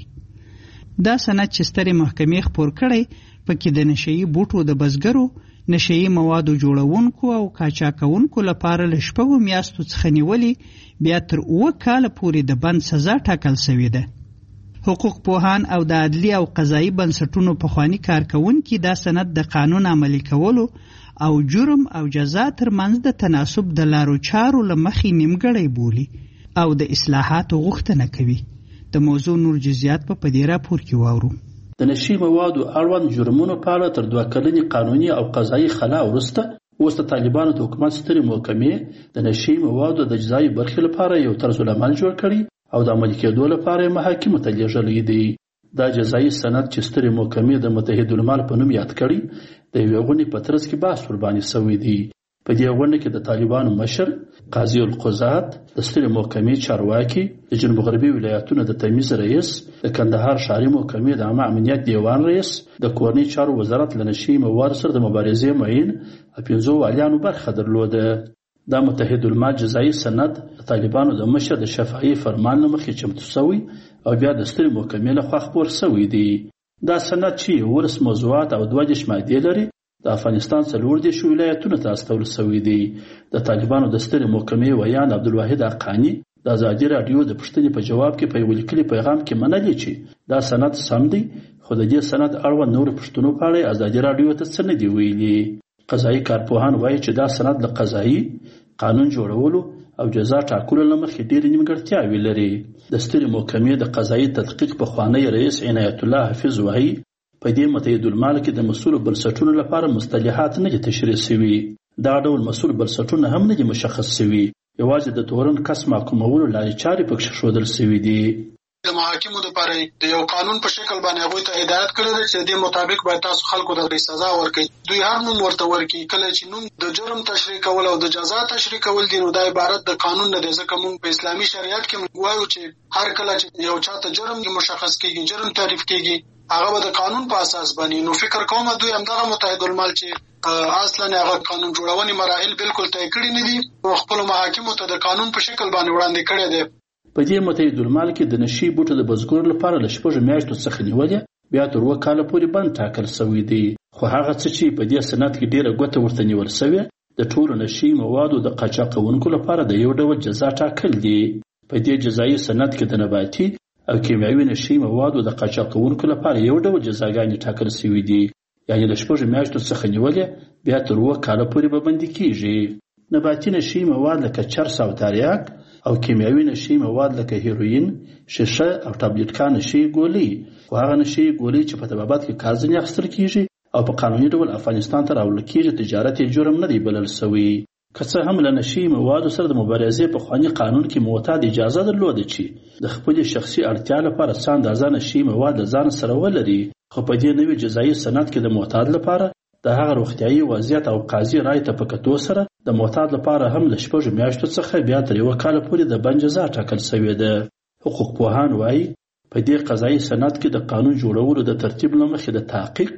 دا سند چې سترې محکمې خپور کړی پکې د نشهیي بوټو د بزګرو، نشهیي موادو جوړونکو او قاچاقونکو لپاره له 6 میاشتو څخه نیولې بیا تر 7 کاله پورې د بند سزا ټاکل شوې ده. حقوق پوهان او د عدلي او قضایي بنسټونو پخواني کارکونکي دا سند د قانون عملي کولو او جرم او جزا ترمنځ د تناسب د لارو چارو له مخې نیمګړی بولي او د اصلاحاتو غوښتنه کوي. د موضوع نور جزئیات په دې راپور کې واورو. د نشي موادو اړوند جرمونو په اړه تر 2 کلنې قانوني او قضایي خلا وروسته اوس د طالبانو د حکومت سترې محکمې د نشي موادو د جزایي برخې لپاره یو طرز العمل جوړ کړي او د عملي کېدو لپاره محاکمو ته لیږلی دی. دا جزایي سند چې سترې محکمې د متحد المال په نوم یاد کړي د یوې غونډې په ترڅ کې بحث ورباندې شوی دی. په دې غونډه کې د طالبانو مشر قاضي القضات، د سترې محکمې چارواکي، د جنوب غربي ولایتونو د تمیز رئیس، د کندهار ښاري محکمې د عامه امنیت دیوان رئیس، د کورنۍ چارو وزارت له نشي موادو سره د مبارزې معین او 15 والیانو برخه درلوده. دا متحد المال جزایي سند د طالبانو د مشر د شفاهي فرمان له مخې چمتو شوی او بیا د سترې محکمې لخوا خپور شوی دی. دا سند چې 19 موضوعات او 22 مادې لري د افغانستان 14 ولایتونو ته استول شوی دی. د طالبانو د سترې محکمې ویان عبدالواحد حقانی د ازادي رادیو د پوښتنې په جواب کې په یو لیکلي پیغام کې منلي چې دا سند سم دی، خو د دې سند اړوند نور پوښتنو په اړه ازادي رادیو ته څه نه دی ویلي. قضایي کارپوهان وایي چې دا سند له قضایي قانون جوړولو او جزا ټاکلو له مخې ډېرې نیمګړتیاوې لري. د سترې محکمې د قضایي تدقیق پخوانی رئیس عنایت الله حفیظ وایي په دې متحد المال کې د مسؤل بنسټونو لپاره مصطلحات نه دي تشریح شوي. دا ډول مسؤل بنسټونه هم نه دي مشخص شوي، یوازې د تورن کس محکومولو لارې چارې پکې ښودل شوي دي. د محاکمو لپاره د یو قانون په شکل باندې هغوی ته هدایت کړی دی چې د دې مطابق باید تاسو خلکو ته سزا ورکړئ. دوی هر نوم ورته ورکړي. کله چې نوم د جرم تشریح کول او د جزا تشریح کول دي نو دا عبارت د قانون نه دی، ځکه موږ په اسلامي شریعت کې وایو چې هر کله چې یو چاته جرم مشخص کیږي، جرم تعریف کیږي، هغه به د قانون په اساس باندې. نو فکر کوم دوی همدغه متحد المال چې اصلا هغه قانون جوړونې مراحل بالکل طی کړي نه دي او خپل محاکمو ته د قانون په شکل باندې وړاندې کړي دي. په دې متحد المال کې د نشي بوټو د بزګرو لپاره له 6 میاشتو څخه نیولې بیا تر 7 کاله پورې بند ټاکل شوی دی. خو هغه څه چې په دې سند کې ډیره ګوته ورته نیول شوې د ټولو نشي موادو د قاچاقونکو لپاره د یو ډول جزا ټاکل دي. په دې جزایي سند کې د نباتي او کیمیاوي نشي موادو د قاچاقونکو لپاره یو ډول جزاګانې ټاکل شوې دي، یعنی له 6 میاشتو څخه نیولې بیا تر 7 کاله پورې به بندي کیږي. نباتي نشي مواد لکه چرس او تریاک او کیمیاوي نشي مواد لکه هیروین، شیشه او ټابلیټکا نشي ګولۍ، خو هغه نشي ګولۍ چې په طبابت کې کار ځنې اخیستل کیږي او په قانوني ډول افغانستان ته راوړل کیږي تجارت یې جرم نه دی بلل شوی. که څه هم له نشي موادو سره د مبارزې په خواني قانون کې معتاد اجازه درلوده چې د خپل شخصي اړتیا لپاره څه اندازه نشي مواد له ځان سره ولري، خو په دې نوي جزایي سند کې د معتاد لپاره د هغه روغتیايي وضعیت او قاضي رای ته په کتو سره د معتاد لپاره هم له 6 میاشتو څخه بیا تر 1 کال پورې د بند جزا ټاکل شوې ده. حقوق پوهان وایي په دې قضایي سند کې د قانون جوړولو د ترتیب له مخې د تحقیق،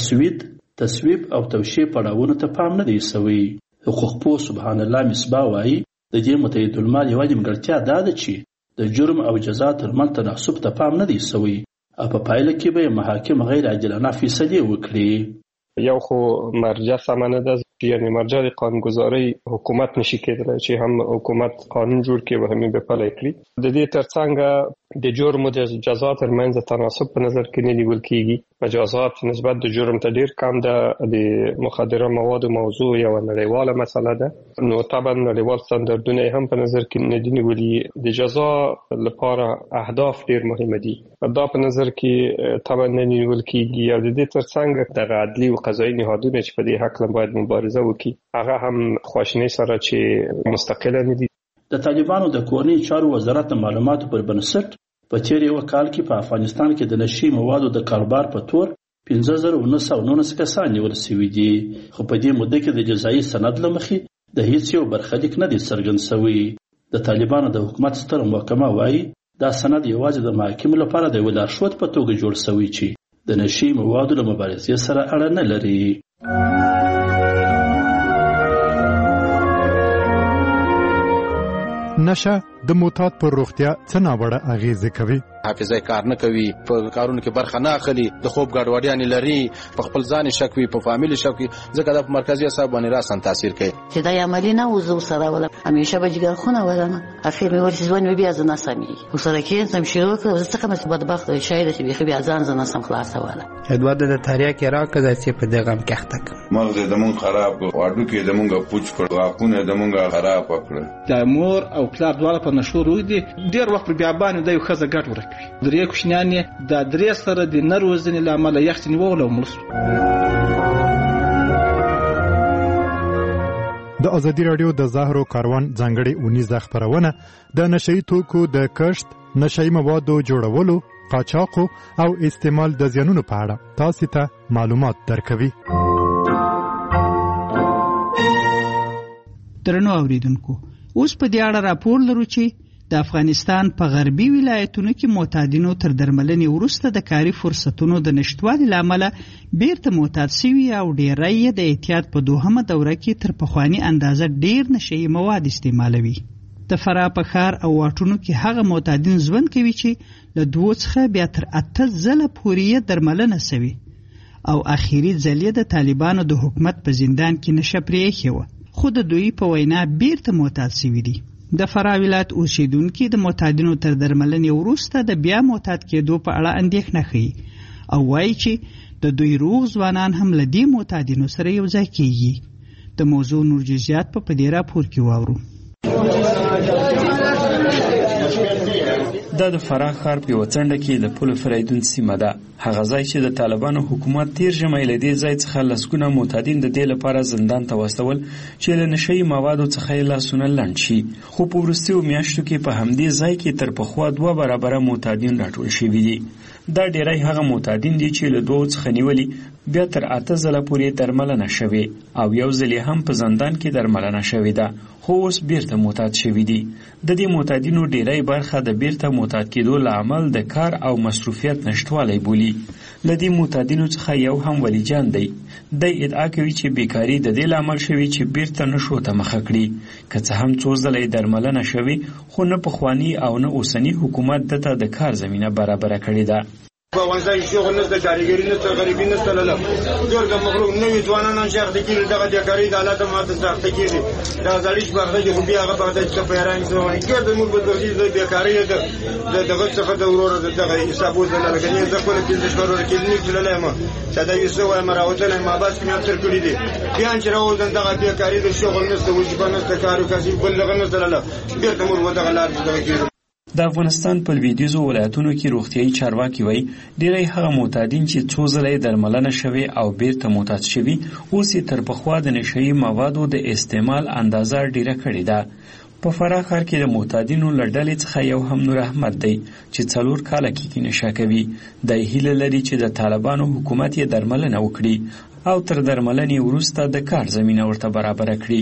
تصویب او توشیح پړاوونو ته پام نه دی شوی. حقوق پوه سبحان الله مصباح وایي د دې متحد المال یوه نیمګړتیا دا ده چې د جرم او جزا ترمنځ تناسب ته پام نه دی شوی او په پایله کې به محاکم غیر عادلانه فیصلې وکړي. یو خو مرجع سمانه ده، یعنی مرجع قانونگذاری حکومت نشي کېدلی چې هم حکومت قانون جوړ کړي و هم به پلی کړي. د دې ترڅنګ د جرم او د جزا ترمنځ تناسب په نظر کې نه نیول کیږي. مجازات نسبت د جرم ته ډیر کم ده. د مخدره موادو موضوع یو نړیواله مسله ده، نو طبعا نړیوال ستاندردونه هم په نظر کې نه دي نیولي. د جزا لپاره اهداف ډیر مهمه دي، دا په نظر کې طبعا نه نیول کیږي. او د دې ترڅنګ د عدلي او قضایي نهادونه چې په دې حق باید مبارزه وکړي هغه هم خواشینۍ سره چې مستقله نه دي. د طالبانو د کورنۍ چارو وزارت د معلوماتو پر بنسټ په تیر یو کال کې په افغانستان کې د نشي موادو د کاروبار په تور 15919 کسان نیول شوي دي، خو په دې موده کې د جزایي سند له مخې د هیڅ یو برخلیک نه دی څرګند شوی. د طالبانو د حکومت ستره محکمه وایي دا سند یوازې د محاکمو لپاره د یو لارښود په توګه جوړ شوی چې د نشي موادو له مبارزې سره اړه نه لري. نشه د معتاد پر روغتیا څه ناوړه اغیزه کوي؟ حافظه کار نه کوي، په کارونو کې برخه نه اخلي، د خوب ګډوډیاں لري، په خپل ځان شک وي، په فامیل شک وي، ځکه د مرکزی اعصاب باندې راسن تاثیر کوي. چې دا عملی نه وزو سره ولا همیشه به جګر خونه ولنه اخر مې ورته ځوان بیا ځنه سمي وسره کې سم شروع کړ، ځکه مې بدبخت شاید چې بیا بیا ځان ځنه سم خلاصه ولا ادوار د تاریخ کې راکړه چې په دغه کې اخته مغز د مون خراب واډو کې د مونږه پوچ کړ، واکونه د مونږه خراب کړ. د مور او پلار دواړه په نشو روي دي، ډیر وخت بیا باندې د یو خزه ګټ ورکوي. درې کوشنیان د درې سره د نروزنې لامل یخت نیول او مرسو. د ازادي رادیو د زهرو کاروان ځانګړي اونیزه خبرونه د نشئی توکو د کشت، نشئی موادو جوړولو، قاچاق او استعمال د زیانونو په اړه تاسو ته معلومات درکوي. درنو اوریدونکو، اوس په دې اړه راپور لرو چې د افغانستان په غربي ولایتونو کې معتادینو تر درملنې وروسته د کاري فرصتونو د نشټوالي لامل بیرته معتاد شوي او ډیری د احتیاط په دوهمه دوره کې تر پخوانی اندازه ډیر نشئی مواد استعمالوي. د فراه په ښار او واټونو کې هغه معتادین ژوند کوي چې له 2 څخه بیا تر 8 ځله پورې درملنه شوي او اخیری ځل د طالبانو د حکومت په زندان کې نشه پرېښې وه، خو د دوی په وینا بیرته معتاد شوي دي. د فراه ولایت اوسیدونکي د معتادینو تر درملنې وروسته د بیا معتاد کېدو په اړه اندېښنه ښیي او وایي چې د دوی روغ ځوانان هم له دې معتادینو سره یو ځای کېږي. د موضوع نور جزئیات په دې راپور کې واورو. دا د فراه ښار په یوه څنډه کې د پل فریدون سیمه ده، هغه ځای چې د طالبانو حکومت تیر ژمی له دې ځای څخه لسګونه معتادین د دې لپاره زندان ته واستول چې له نشهیي موادو څخه یې لاسونه لنډ شي، خو په وروستیو میاشتو کې په همدې ځای کې تر پخوا 2 برابره معتادین راټول شوي دي. دا ډیری هغه معتادین دي چې له 2 څخه نیولي بیا تر 8 ځله پورې درملنه شوې او یو ځل هم په زندان کې درملنه شوې ده، خو اوس بیرته معتاد شوي دي. د دې معتادینو ډیری برخه د بیرته معتاد کېدو له امل د کار او مصروفیت نشټوالی بولي. له دې معتادینو څخه یو هم ولی جان دی. دی ادعا کوي چې بیکاري د دې لامل شوي چې بیرته نشو ته مخه کړي، که څه هم 2 ځله درملنه شوي خو نه پخواني او نه اوسني حکومت دته د کار زمینه برابره کړې ده. په افغانستان کې شغل نشته، کارګري نشته، غریبي نشته، ډېر د مخلوق نوي ځوانان هم شاخته کېږي، دغه د کاري د حالت ماته ساخته کېږي. دا زړیش باغده چې خو بیا هغه باغده چې په ایران کې ځواني ګر د موږ په توګه د بیکاري د دغه څخه د ورور دغه حساب وزل لګنی زه خپل 15 کروڑ کې نه کړلای ما چې دا یو څه وایم راوځل ما بس کې تر کړی دي بیا چې راوځم دغه بیکاري د شغل نشته، وجبه نشته، کارو کسب بل لغه نشته، ډېر د موږ دغه لار دغه کېږي. د افغانستان په لویدیځو ولایتونو کې روغتیايي چارواکي وایي ډیری هغه معتادین چې 2 ځله درملنه شوي او بیرته معتاد شوي اوس یې تر پخوا د نشهیي موادو د استعمال اندازه ډیره کړې ده. په فراه ښار کې د معتادینو له ډلې څخه یو هم نور احمد دی چې 4 کاله کېږي نشه کوي. دی هیله لري چې د طالبانو حکومت یې درملنه وکړي او تر درملنې وروسته د کار زمینه ورته برابره کړي.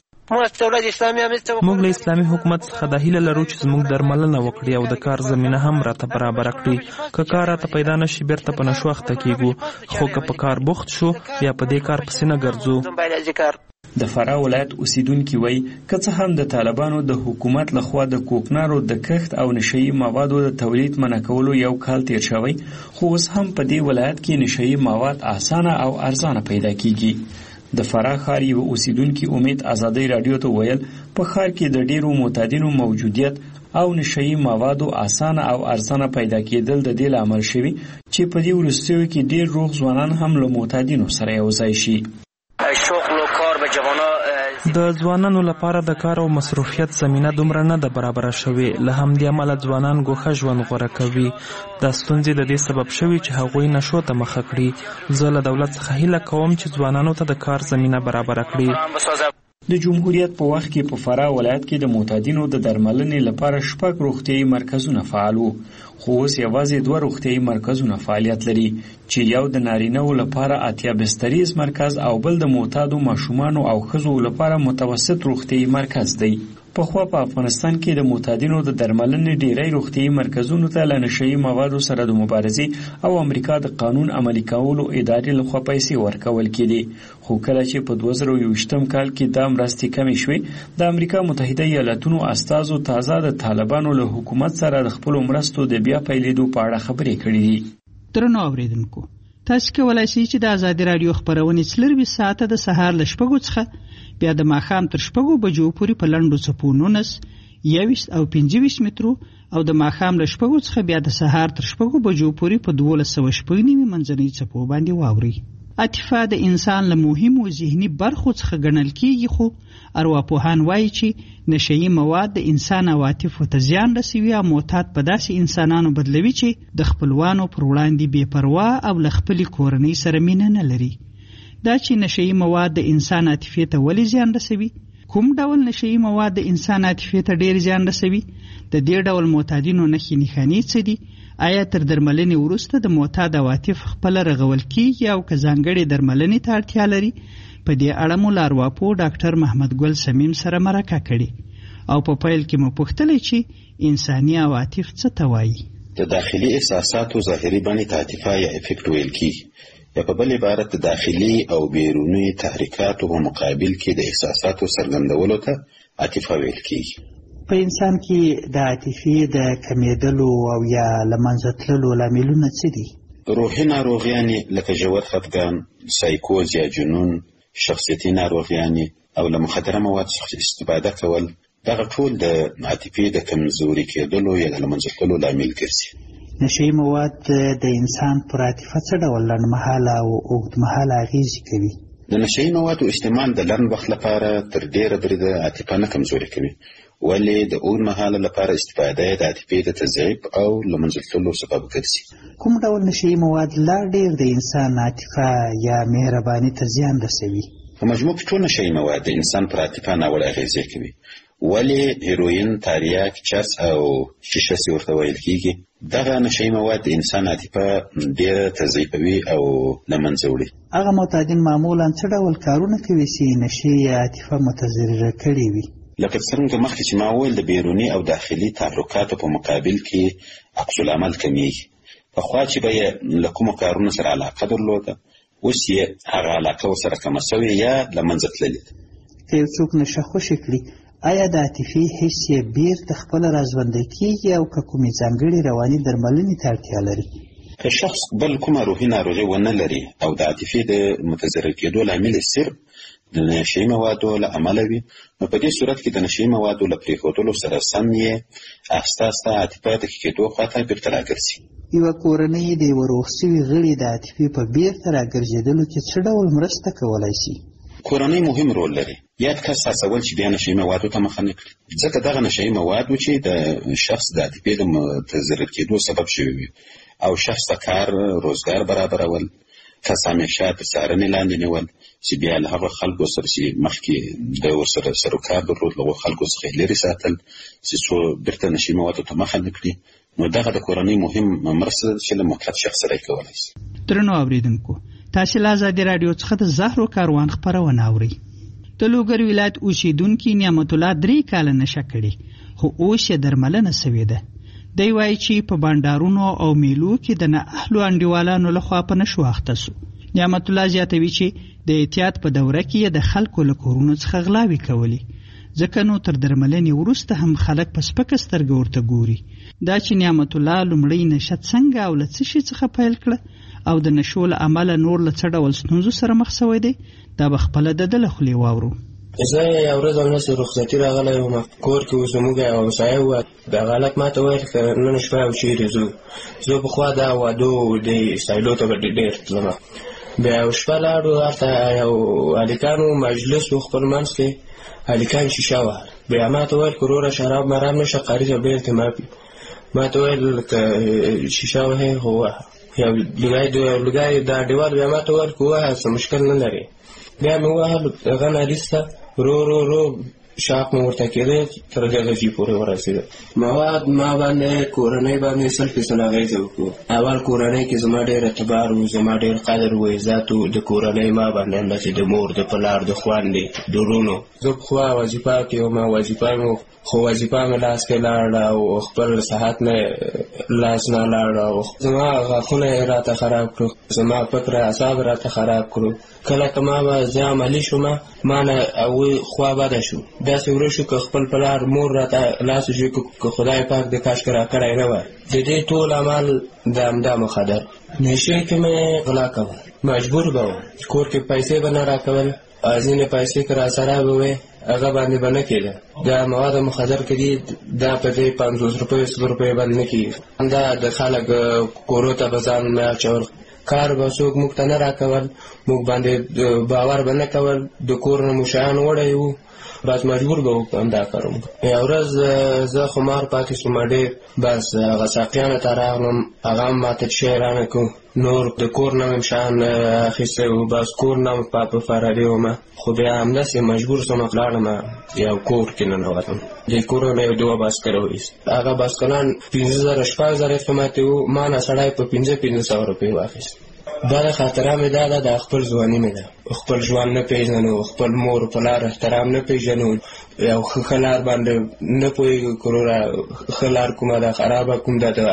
موږ له اسلامي حکومت څخه د هیله لرو چې زموږ درملنه وکړي او د کار زمینه هم راته برابره کړي. که کار راته پیدا نشي بیرته په نشو اخته کېږو، خو که په کار بوخت شو یا په دې کار پسې نه ګرځو. د فراه ولایت اوسیدونکي وایي که څه هم د طالبانو د حکومت لخوا د کوکنارو د کښت او نشهیي موادو د تولید منع کولو 1 کال تیر شوی، خو اوس هم په دې ولایت کې نشهیي مواد اسانه او ارزانه پیدا کیږي. د فراه ښار یو اوسیدونکي امید ازادي رادیو ته ویل په ښار کې د ډیرو معتادینو موجودیت او نشئی موادو اسانه او ارزانه پیدا کېدل د دې لامل شوي چې په دې وروستیو کې ډېر روغ ځوانان هم له معتادینو سره یوځای شي. د ځوانانو لپاره د کار او مصروفیت زمینه دومره نه ده برابره شوې، له همدې امله ځوانان ګوښه ژوند غوره کوي. دا ستونزې د دې سبب شوي چې هغوی نشو ته مخه کړي. زه له دولت څخه هیله کوم چې ځوانانو ته د کار زمینه برابره کړي. د جمهوریت په وخت کې په فراه ولایت کې د معتادینو د درملنې لپاره 6 روغتیايي مرکزونه فعال وو، خو اوس یوازې 2 روغتیايي مرکزونه فعالیت لري چې یو د نارینه‌و لپاره 80 بستریز مرکز او بل د معتادو ماشومانو او ښځو لپاره متوسط روغتیايي مرکز دی. پخوا په افغانستان کې د معتادینو د درملنې ډیری روغتیايي مرکزونو ته له نشهیي موادو سره د مبارزې او امریکا د قانون عملي کولو ادارې لخوا پیسې ورکول کېدې، خو کله چې په 2021 کال کې دا مرستې کمې شوې، د امریکا متحده ایالاتونو استازو تازه د طالبانو له حکومت سره د خپلو مرستو د بیا پیلېدو په اړه خبرې کړې دي. درنو اوریدونکو، تاسو کولی شئ چې د ازادي راډیو خپرونې 24 ساعته د سهار له 6 څخه بیا د ماښام تر 6 بجو پورې په لنډو څپو 19 21 او 25 مترو او د ماښام له 6 څخه بیا د سهار تر 6 بجو پورې په 1290 منځنۍ څپو باندې واورئ. عاطفه د انسان له مهمو ذهني برخو څخه ګڼل کېږي، خو ارواپوهان وایي چې نشهیي مواد د انسان عواطفو ته زیان رسوي او معتاد په داسې انسانانو بدلوي چې د خپلوانو پر وړاندې بې پروا او له خپلې کورنۍ سره مینه نه لري. دا چې نشهیي مواد د انسان عاطفې ته ولې زیان رسوي، کوم ډول نشهیي مواد د انسان عاطفې ته ډېر زیان رسوي، د دې ډول معتادینو نښې نښانې څه دي، آیا تر درملنې وروسته د معتاد عواطف خپله رغول کېږي او که ځانګړې درملنې ته اړتیا لري؟ په دې اړه مو له ارواپوه ډاکټر محمد ګل سمیم سره مرکه کړې او په پیل کې مو پوښتلی چې انساني عواطف څه ته وایي. د داخلي احساساتو ظاهري بڼې ته عاطفه یا افکټ ویل کېږي، یا په بل عبارت د داخلي او بیروني تحریکاتو په مقابل کې د احساساتو څرګندولو ته عاطفه ویل کېږي. په انسان کې د عاطفې د کمیدلو او یا له منځه تللو لاملونه څه دي؟ روحي ناروغیانې لکه ژور خفګان، سایکوز یا جنون، شخصیتي ناروغیانې او له مخدره موادو څخه استفاده کول، دغه ټول د عاطفې د کمزوري کېدلو یا له منځه تللو لامل ګرځي. نشهیي مواد د انسان پر عاطفه څه ډول لنډمهاله او اوږدمهاله اغېزې کوي؟ د نشهیي موادو استعمال د لنډ وخت لپاره تر ډېره بریده عاطفه نه کمزوري کوي، ولې د اوږدمهاله لپاره استفاده یې د عاطفې د تضعیف او له منځه تللو سبب ګرځي. کوم ډول نشهیي مواد لا ډېر د انسان عاطفه یا مهرباني ته زیان رسوي؟ په مجموع کې ټول نشهیي مواد د انسان پر عاطفه ناوړه اغېزې کوي، ولې هیروین، تاریاک، چرس او شیشه چې ورته ویل کېږي، دغه نشهیي مواد د انسان عاطفه ډېره تضعیفوي او له منځه وړي. هغه معتادین معمولا څه ډول کارونه کوي چې نشهیي عاطفه متضرره کړې وي؟ لکه څرنګه مخکې چې ما وویل، د بیروني او داخلي تحرکاتو په مقابل کې عکس العمل کمیږي. پخوا چې به یې له کومو کارونو سره علاقه درلوده، اوس یې هغه علاقه ورسره کمه سوې یا له منځه تللې ده. که یو څوک نشه خوشې کړي، آیا د عاطفي حس یې بیرته خپله راژوندی کېږي او که کومې ځانګړې رواني درملنې ته اړتیا لري؟ که شخص بل کومه روحي ناروغي ونه لري او د عاطفې د متضرر کېدو لامل یې صرف د نشهیي موادو له امله وي، نو په دې صورت کې د نشهیي موادو له پرېښودلو سره سم یې آهسته آهسته عاطفه د ښه کېدو خواته بېرته راګرځي. یوه کورنۍ د یوه روغ سوي غړي د عاطفې په بیرته راګرځېدلو کې څه ډول مرسته کولی شي؟ کورنۍ مهم رول لري. یاد کس هڅول چې بیا نشهیي موادو ته مخه نه کړي، ځکه دغه نشهیي مواد و چې د شخص د عاطفې د متضرر کېدو سبب شوي وي او شخص ته کار روزګار برابرول، کس همیشه د څارنې لاندې نیول چې بیا له هغه خلکو سره چې مخکې د ورسره سروکار درلود، له هغو خلکو څخه یې لرې ساتل چې څو بیرته نشهیي موادو ته مخه نه کړي. نو دغه د کورنۍ مهم مرسته ده چې له مطلق شخص سره یې کولی شي. درنو اورېدونکو، تاسې له ازادي راډیو څخه د زهرو کاروان خپرونه اورئ. د لوګر ولایت اوسېدونکي نعمت الله 3 کاله نشه کړې، خو اوس یې درملنه سوې ده. دی وایي چې په بانډارونو او میلو کې د نااهلو انډیوالانو لخوا په نشو اخته سو. نعمت الله زیاتوي چې د احتیاط په دوره کې د خلکو له کورونو څخه غلاوې کولې، ځکه نو تر درملنې وروسته هم خلک په سپکه سترګه ورته ګوري. دا چې نعمت الله لومړی نشه څنګه او له څه شي څخه پیل کړه او د نشو له امله نور له څه ډول ستونزو سره مخ شوی دی، دا به خپله د ده له خولې واورو. زه یو ورځ همداسې رخصتي راغلی وم کور کې اوس زموږ یو همسایه وه دغه هلک ما ته ویل که نن شپه او چېرې ځو زه پخوا دا وادو دې سایلو ته به ډېر تلم بیا یو شپه لاړو هلته یو هلکانو مجلس و خپل منځ کې هلکان شیشه وهل بیا ما ته ویل که وروره شراب مرام نشه قاري صاحب ډېر تماپي ما ته ویل که شیشه وهې خو وهه یو لوګی دا ډیوال بیا ما ته ویل که ووهه څه مشکل نه لري بیا مې ووهل هغه ناریسته رو شاق مې ورته کېده تر درجې پورې ورسېده مواد ما باندې کورنۍ باندې 100% اغېزه وکړو اول کورنۍ کې زما ډېر اعتبار و زما ډېر قدر و عزت و د کورنۍ ما باندې همداسې د مور د پلار د خویندې د ورونو زه پخوا وظیفه کې وم وظیفه مې خو وظیفه مې لاس کې لاړه او خپل صحت مې لاس نه لاړه او زما غاښونه یې راته خراب کړو زما فکر اعصاب راته خراب کړو کله که ما به زه عملي شوم ما نه هغوی خوا بده شو داسې ورو شو که خپل پلار مور راته لاس وشي که خدای پاک د کاشکې راکړی نه وای د دې ټول عمل د همدا مخدر نشې کې مې غلا کول مجبور به وم کور کې پیسې به نه راکول ځینې پیسې که راسره به وې هغه باندې به نه کېده دا مواد مخدر کې دي دا په دې 50 روپۍ 100 روپۍ باندې نه کېږي دا د خلک کورو ته به ځان نه اچول کار به څوک موږ ته نه راکول موږ باندې باور به نه کول د کور نه مو شیان وړی وو بس مجبور به وکړم دا کار وکړم یوه ورځ زه خمار پاتې شوم ډېر بس هغه ساقیانو ته راغلم هغه هم ماته شی رانه کړو نور د کور نه مې شیان اخیستی وو بس کور نه م په فراري ومه خو بیا همداسې مجبور شوم لاړم یو کور کې ننوتم دې کور نه یو 2 باسکل وایست هغه باسکلان 15,000 16,000 قیمت وو ما نه سړی په 1500 روپۍ واخیست دا د خاطره مې دا ده د خپل ځواني مې ده خپل ژوند نه پېژنو خپل مور پلار احترام نه پېژنو یو ښه لار باندې نه پوهېږو که وروره ښه لار کومه ده خرابه کوم ده د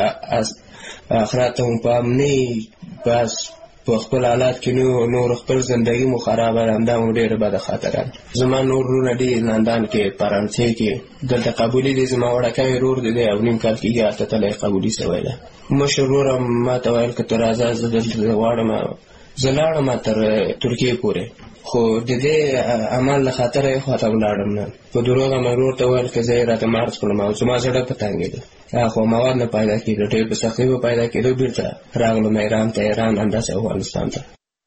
آخرت ته هم پام نه بس په خپل حالات کې نور خپل زندګي مو خرابه ده همدا مو ډېره بده خاطره زما نور وروڼه ډېر لندن کې فرانسې کې دلته قبولي دی زما وړکی ورور دی 1.5 کال کېږي هلته تلی قبولي شوی ده مشر وروره ما ته ویل که ته راځه زه دلته غواړم زه لاړم تر ترکیې پورې خو د دې عمل له خاطره یې خواته ولاړم نه په دروغه مې ورور ته ویل که زه یې راته مارچ کړم او زما زړه په تنګېده خو مواد نه پیدا کېدو ډېر په سختۍ به پیدا کېدو بېرته راغلم ایران ته ایران همداسې افغانستان ته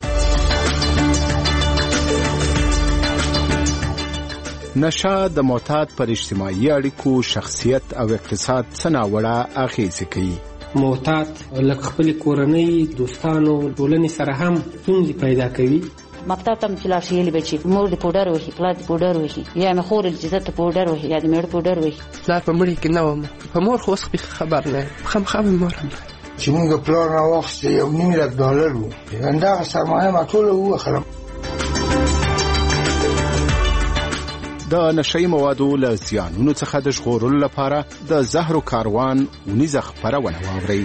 نشه د معتاد پر اجتماعي اړیکو شخصیت او اقتصاد څه ناوړه اغېزې کوي معتاد لکه خپلې کورنۍ دوستانو ټولنې سره هم ستونزې پیدا کوي مکتب ته چې لاړ شي هیلې به چې مور دې پوډر وهي پلار دې پوډر وهي یا مې خور چې زه ته پوډر وهي یا د مېړه پوډر وهي پلار په مړي کې نه وم په مور خو اوس خبر نه خامخا مې مور هم چې موږ پلار راواخیستې $1,000,000 وو همدغه سرمایه ما ټوله ووهلم د نشهیي موادو له زیانونو څخه د ژغورلو لپاره د زهرو کاروان اونیزه خپرونه واورئ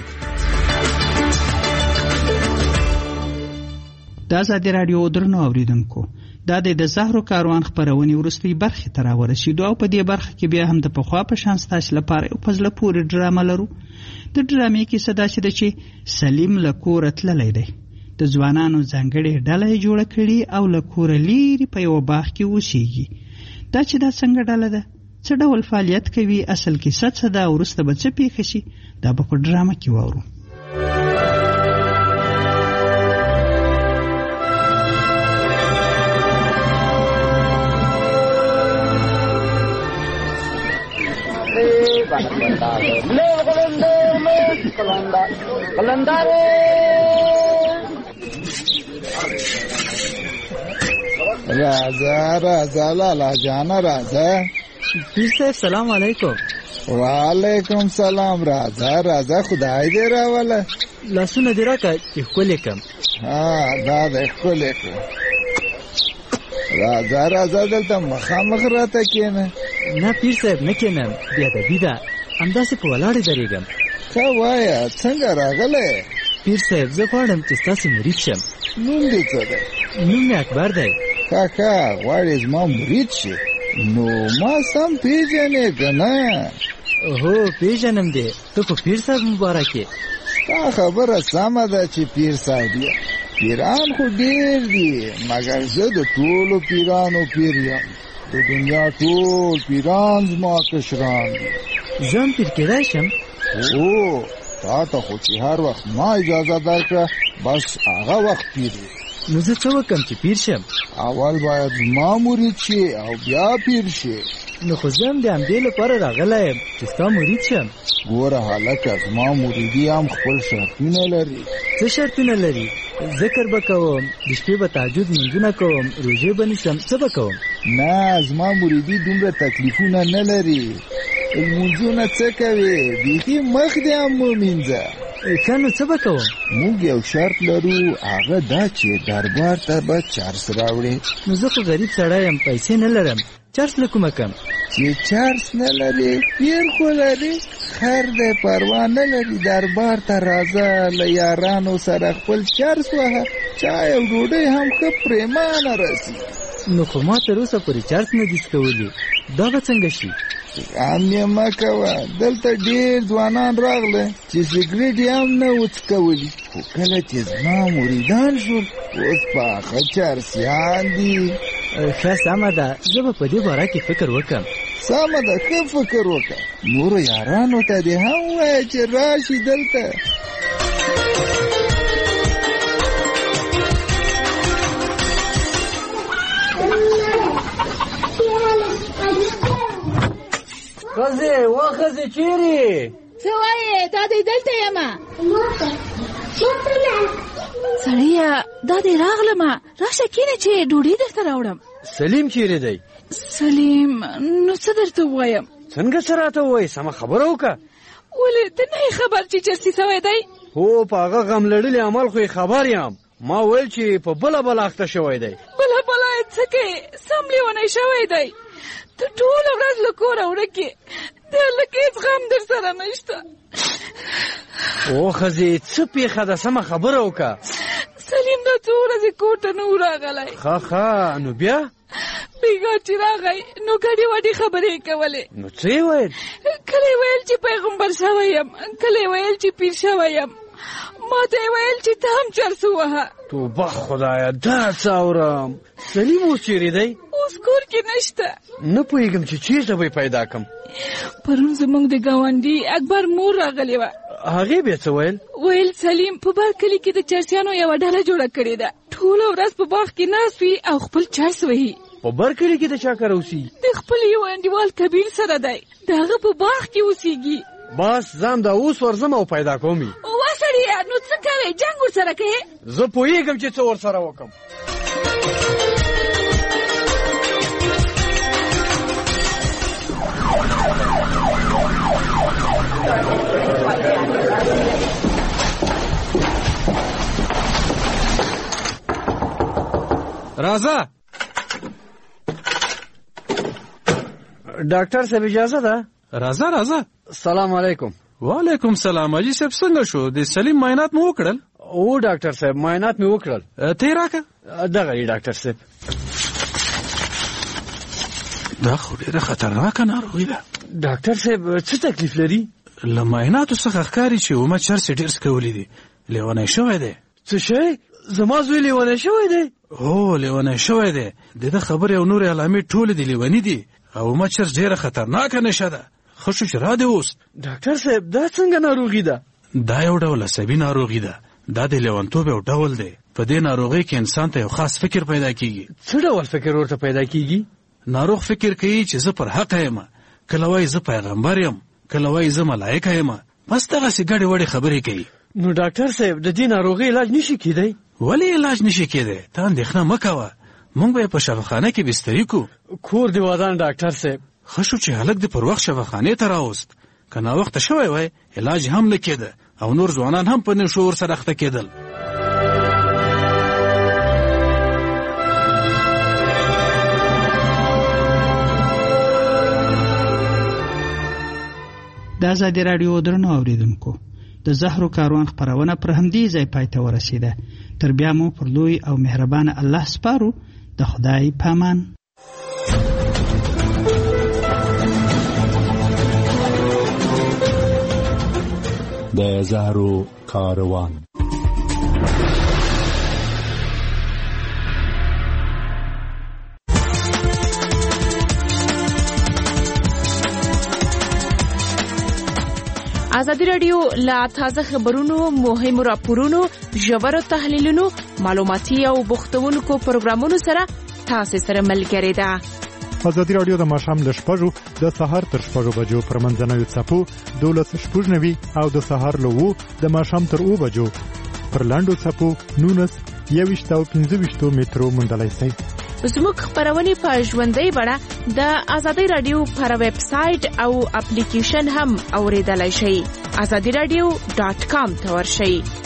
د ازادي راډیو درنو اوریدونکو دا د زهرو کاروان خپرونې وروستۍ برخې ته راورسېدو او په دې برخه کې بیا هم د پخوا په شان ستاسو لپاره یو په زړه پورې ډرامه لرو د ډرامې کیسه دا چې سلیم له کوره تللی دی د ځوانانو ځانګړې ډله یې جوړه کړې او له کوره لیرې په یوه باغ کې اوسېږي دا چې دا څنګه ډله ده څه ډول فعالیت کوي اصل کیسه څه ده وروسته به څه پیښه شي دا به په ډرامه کې واورو راځه لالا جانا راځه پیر صاحب سلام علیکم وعلیکم سلام راځه خدای دې راوله لاسونه دې راکړه چې ښکلې کړم دا دې ښکلې کړه راځه دلته مخامخ راته کښېنه نه پیر صاحب نه کښېنم بېادبي ده همداسې په ولاړې درېږم ښه وایه څنګه راغلی پیر صاحب زه غواړم چې ستاسې مرید شم نوم دې څه دی نوم مې اکبر دی کاکا غواړې زما مرید شي نو ما سم پیژنې که نه هو پیژنم دی ته په پیر صاحب مبارک یې ستا خبره سمه ده چې پیر صاحب یې پیران خو ډېر دي مګر زه د ټولو پیرانو پیر یم د دنیا ټول پیران زما کشران دي. زه هم پیر کېدای شم؟ او تا ته خو چې هر وخت ما اجازه درکړه بس هغه وخت پیر وي. نو زه څه وکړم چې پیر شم؟ اول باید زما مرید شي او بیا پیر شي. نو خو زه هم د همدې لپاره راغلی یم چې ستا مرید شم. ګوره هلکه زما مریدي هم خپل شرطونه لري. څه شرطونه لري؟ ذکر به کوم، د شپې به تهجد لمونځونه کوم، روژې به نیسم، څه به کوم؟ نه زما مریدي دومره تکلیفونه نه لري. لمونځونه څه کوې؟ بیخي مخ دې هم مه مینځه. ښه نو څه به کوم؟ موږ یو شرط لرو، هغه دا چې دربار ته به چرس راوړې. نو زه خو غریب سړی یم، پیسې نه لرم، چرس له کومه کم؟ چې چرس نه لري پیر خو لري. خیر دی پروا نه لري، دربار ته راځه، له یارانو سره خپل چرس وهه، چای او ډوډۍ هم ښه پرېمانه رسي. نو خو ما تر اوسه پورې چرس نه دي څکولي، دا به څنګه شي؟ غم یې مه کوه، دلته ډېر ځوانان راغله چې سګرېټ یې هم نه و څکولي، خو کله چې زما مریدان شول اوس پاخه چرسیان دي. ښه سمه ده، زه به په دې باره کې فکر وکړم. سمه ده، ښه فکر وکړه. نورو یارانو ته دې هم ووایه چې راشي دلته. ښځې و ښځې چیرې؟ څه وایې؟ دا دی دلته یمه. سړیه دا دی راغلمه، راشه کېنه چې ډوډۍ درته راوړم. سلیم چیرې دی؟ سلیم نو څه درته ووایم؟ څنګه څه راته ووایې؟ سمه خبره وکړه. ولې ته نه یې خبر چې چرسي سوی دی؟ هو په هغه غم لړلي عمل خو یې خبر یم. ما ویل چې په بله اخته شوی دی. بله یې څه کوې؟ سم لیونی شوی دی. ته ټوله ورځ له کوره ورکې، د هلک هېڅ غم در سره نشته. او ښځې څه پېښه ده؟ سمه خبره وکړه. سلیم دا څو ورځې کور ته نه و راغلی. ښه نو بیا؟ بېګا چې راغی نو ګډې وډې خبرې یې کولې. نو څه یې ویل؟ کله یې ویل چې پیغمبر شوی یم، کله یې ویل چې پیر شوی یم، ما ته یې ویل چې ته هم چرس ووهه. توبه خدایه دا څه اورم. سلیم اوس چیرې دی؟ اوس کور کې نشته. نه پوهېږم چې چېرته به یې پیدا کړم. پرون زموږ د ګاونډي اکبر مور راغلې وه. هغې بیا څه ویل؟ ویل سلیم په بر کلي کې د چرسیانو یوه ډله جوړه کړې ده، ټوله ورځ په باغ کې ناست وي او خپل چرس وهي. په بر کلي کې د چا کره اوسېږي؟ د خپل یو انډیوال کبیر سره دی، د هغه په باغ کې اوسېږي. بس ځم دا اوس ورځم او پیدا کوم یې. وا سړیه نو څه کوې؟ جنګ ورسره کوې؟ زه پوهېږم چې څه ورسره وکړم. راځه ډاکټر صاحب اجازه ده؟ راځه. سلام علیکم. وعلیکم سلام. حاجي صاحب څنګه شو؟ د سلیم معاینات مو وکړل؟ او ډاکټر صاحب معاینات مې وکړل. ته یې راکړه. دغه دی ډاکټر صاحب. دا خو ډېره خطرناکه ناروغي ده. ډاکټر صاحب څه تکلیف لري؟ له معایناتو څخه ښکاري چې عمر چرس ډېر څکولی دی، لیونی شوی دی. څه شی؟ زما زوی لیونی شوی دی؟ هو لیونی شوی دی. د ده خبرې او نورې علامې ټولې د لیوني دي او عمر چرس ډېره خطرناکه نشه ده. ښه شو چې را دې اوس. ډاکټر صاحب دا څنګه ناروغي ده؟ دا یو ډول عصبي ناروغي ده. دا د لیونتوب یو ډول دی. په دې ناروغۍ کې انسان ته یو خاص فکر پیدا کیږي. څه ډول فکر ورته پیدا کیږي؟ ناروغ فکر کوي چې زه پر حق یم، کله وایي زه پیغمبر یم، کله وایي زه ملایکه یم، بس دغسې ګډې وډې خبرې کوي. نو ډاکټر صاحب د دې ناروغۍ علاج نشي کیدی؟ ولې علاج نشي کیدی؟ ته اندېښنه مه کوه، موږ به یې په شفاخانه کې بستري کړو. کور دې ودان ډاکټر صاحب. ښه شو چې هلک دې پر وخت شفاخانې ته راوست. که ناوخته شوی وای علاج هم نه کېده او نور ځوانان هم په نیم شعور سره اخته کېدل. د ازادي راډیو درنو اوریدونکو، د زهرو کاروان خپرونه پر همدې ځای پای ته ورسیده. تر بیا مو پر لوی او مهربان الله سپارو. د خدای پامان. د زهرو کاروان. ازادي راډیو لا تازه خبرونو، مهمو راپورونو، ژورو تحلیلونو، معلوماتي او بوختونکو پروګرامونو سره تاسو سره ملګری ده. ازادي راډیو د ماښام له 6 د سهار تر 6 بجو پر منځنوي څپو 12:09 او د سهار له 2 د ماښام تر 2 بجو پر لاندو څپو 19 او 15 مترو موندلای شئ. زموږ خبرونه په ژوندۍ بڼه د ازادي راډیو پر ویب سټ او اپلیکیشن هم اوریدلای شئ. azadiراډیو.com ته ورشئ.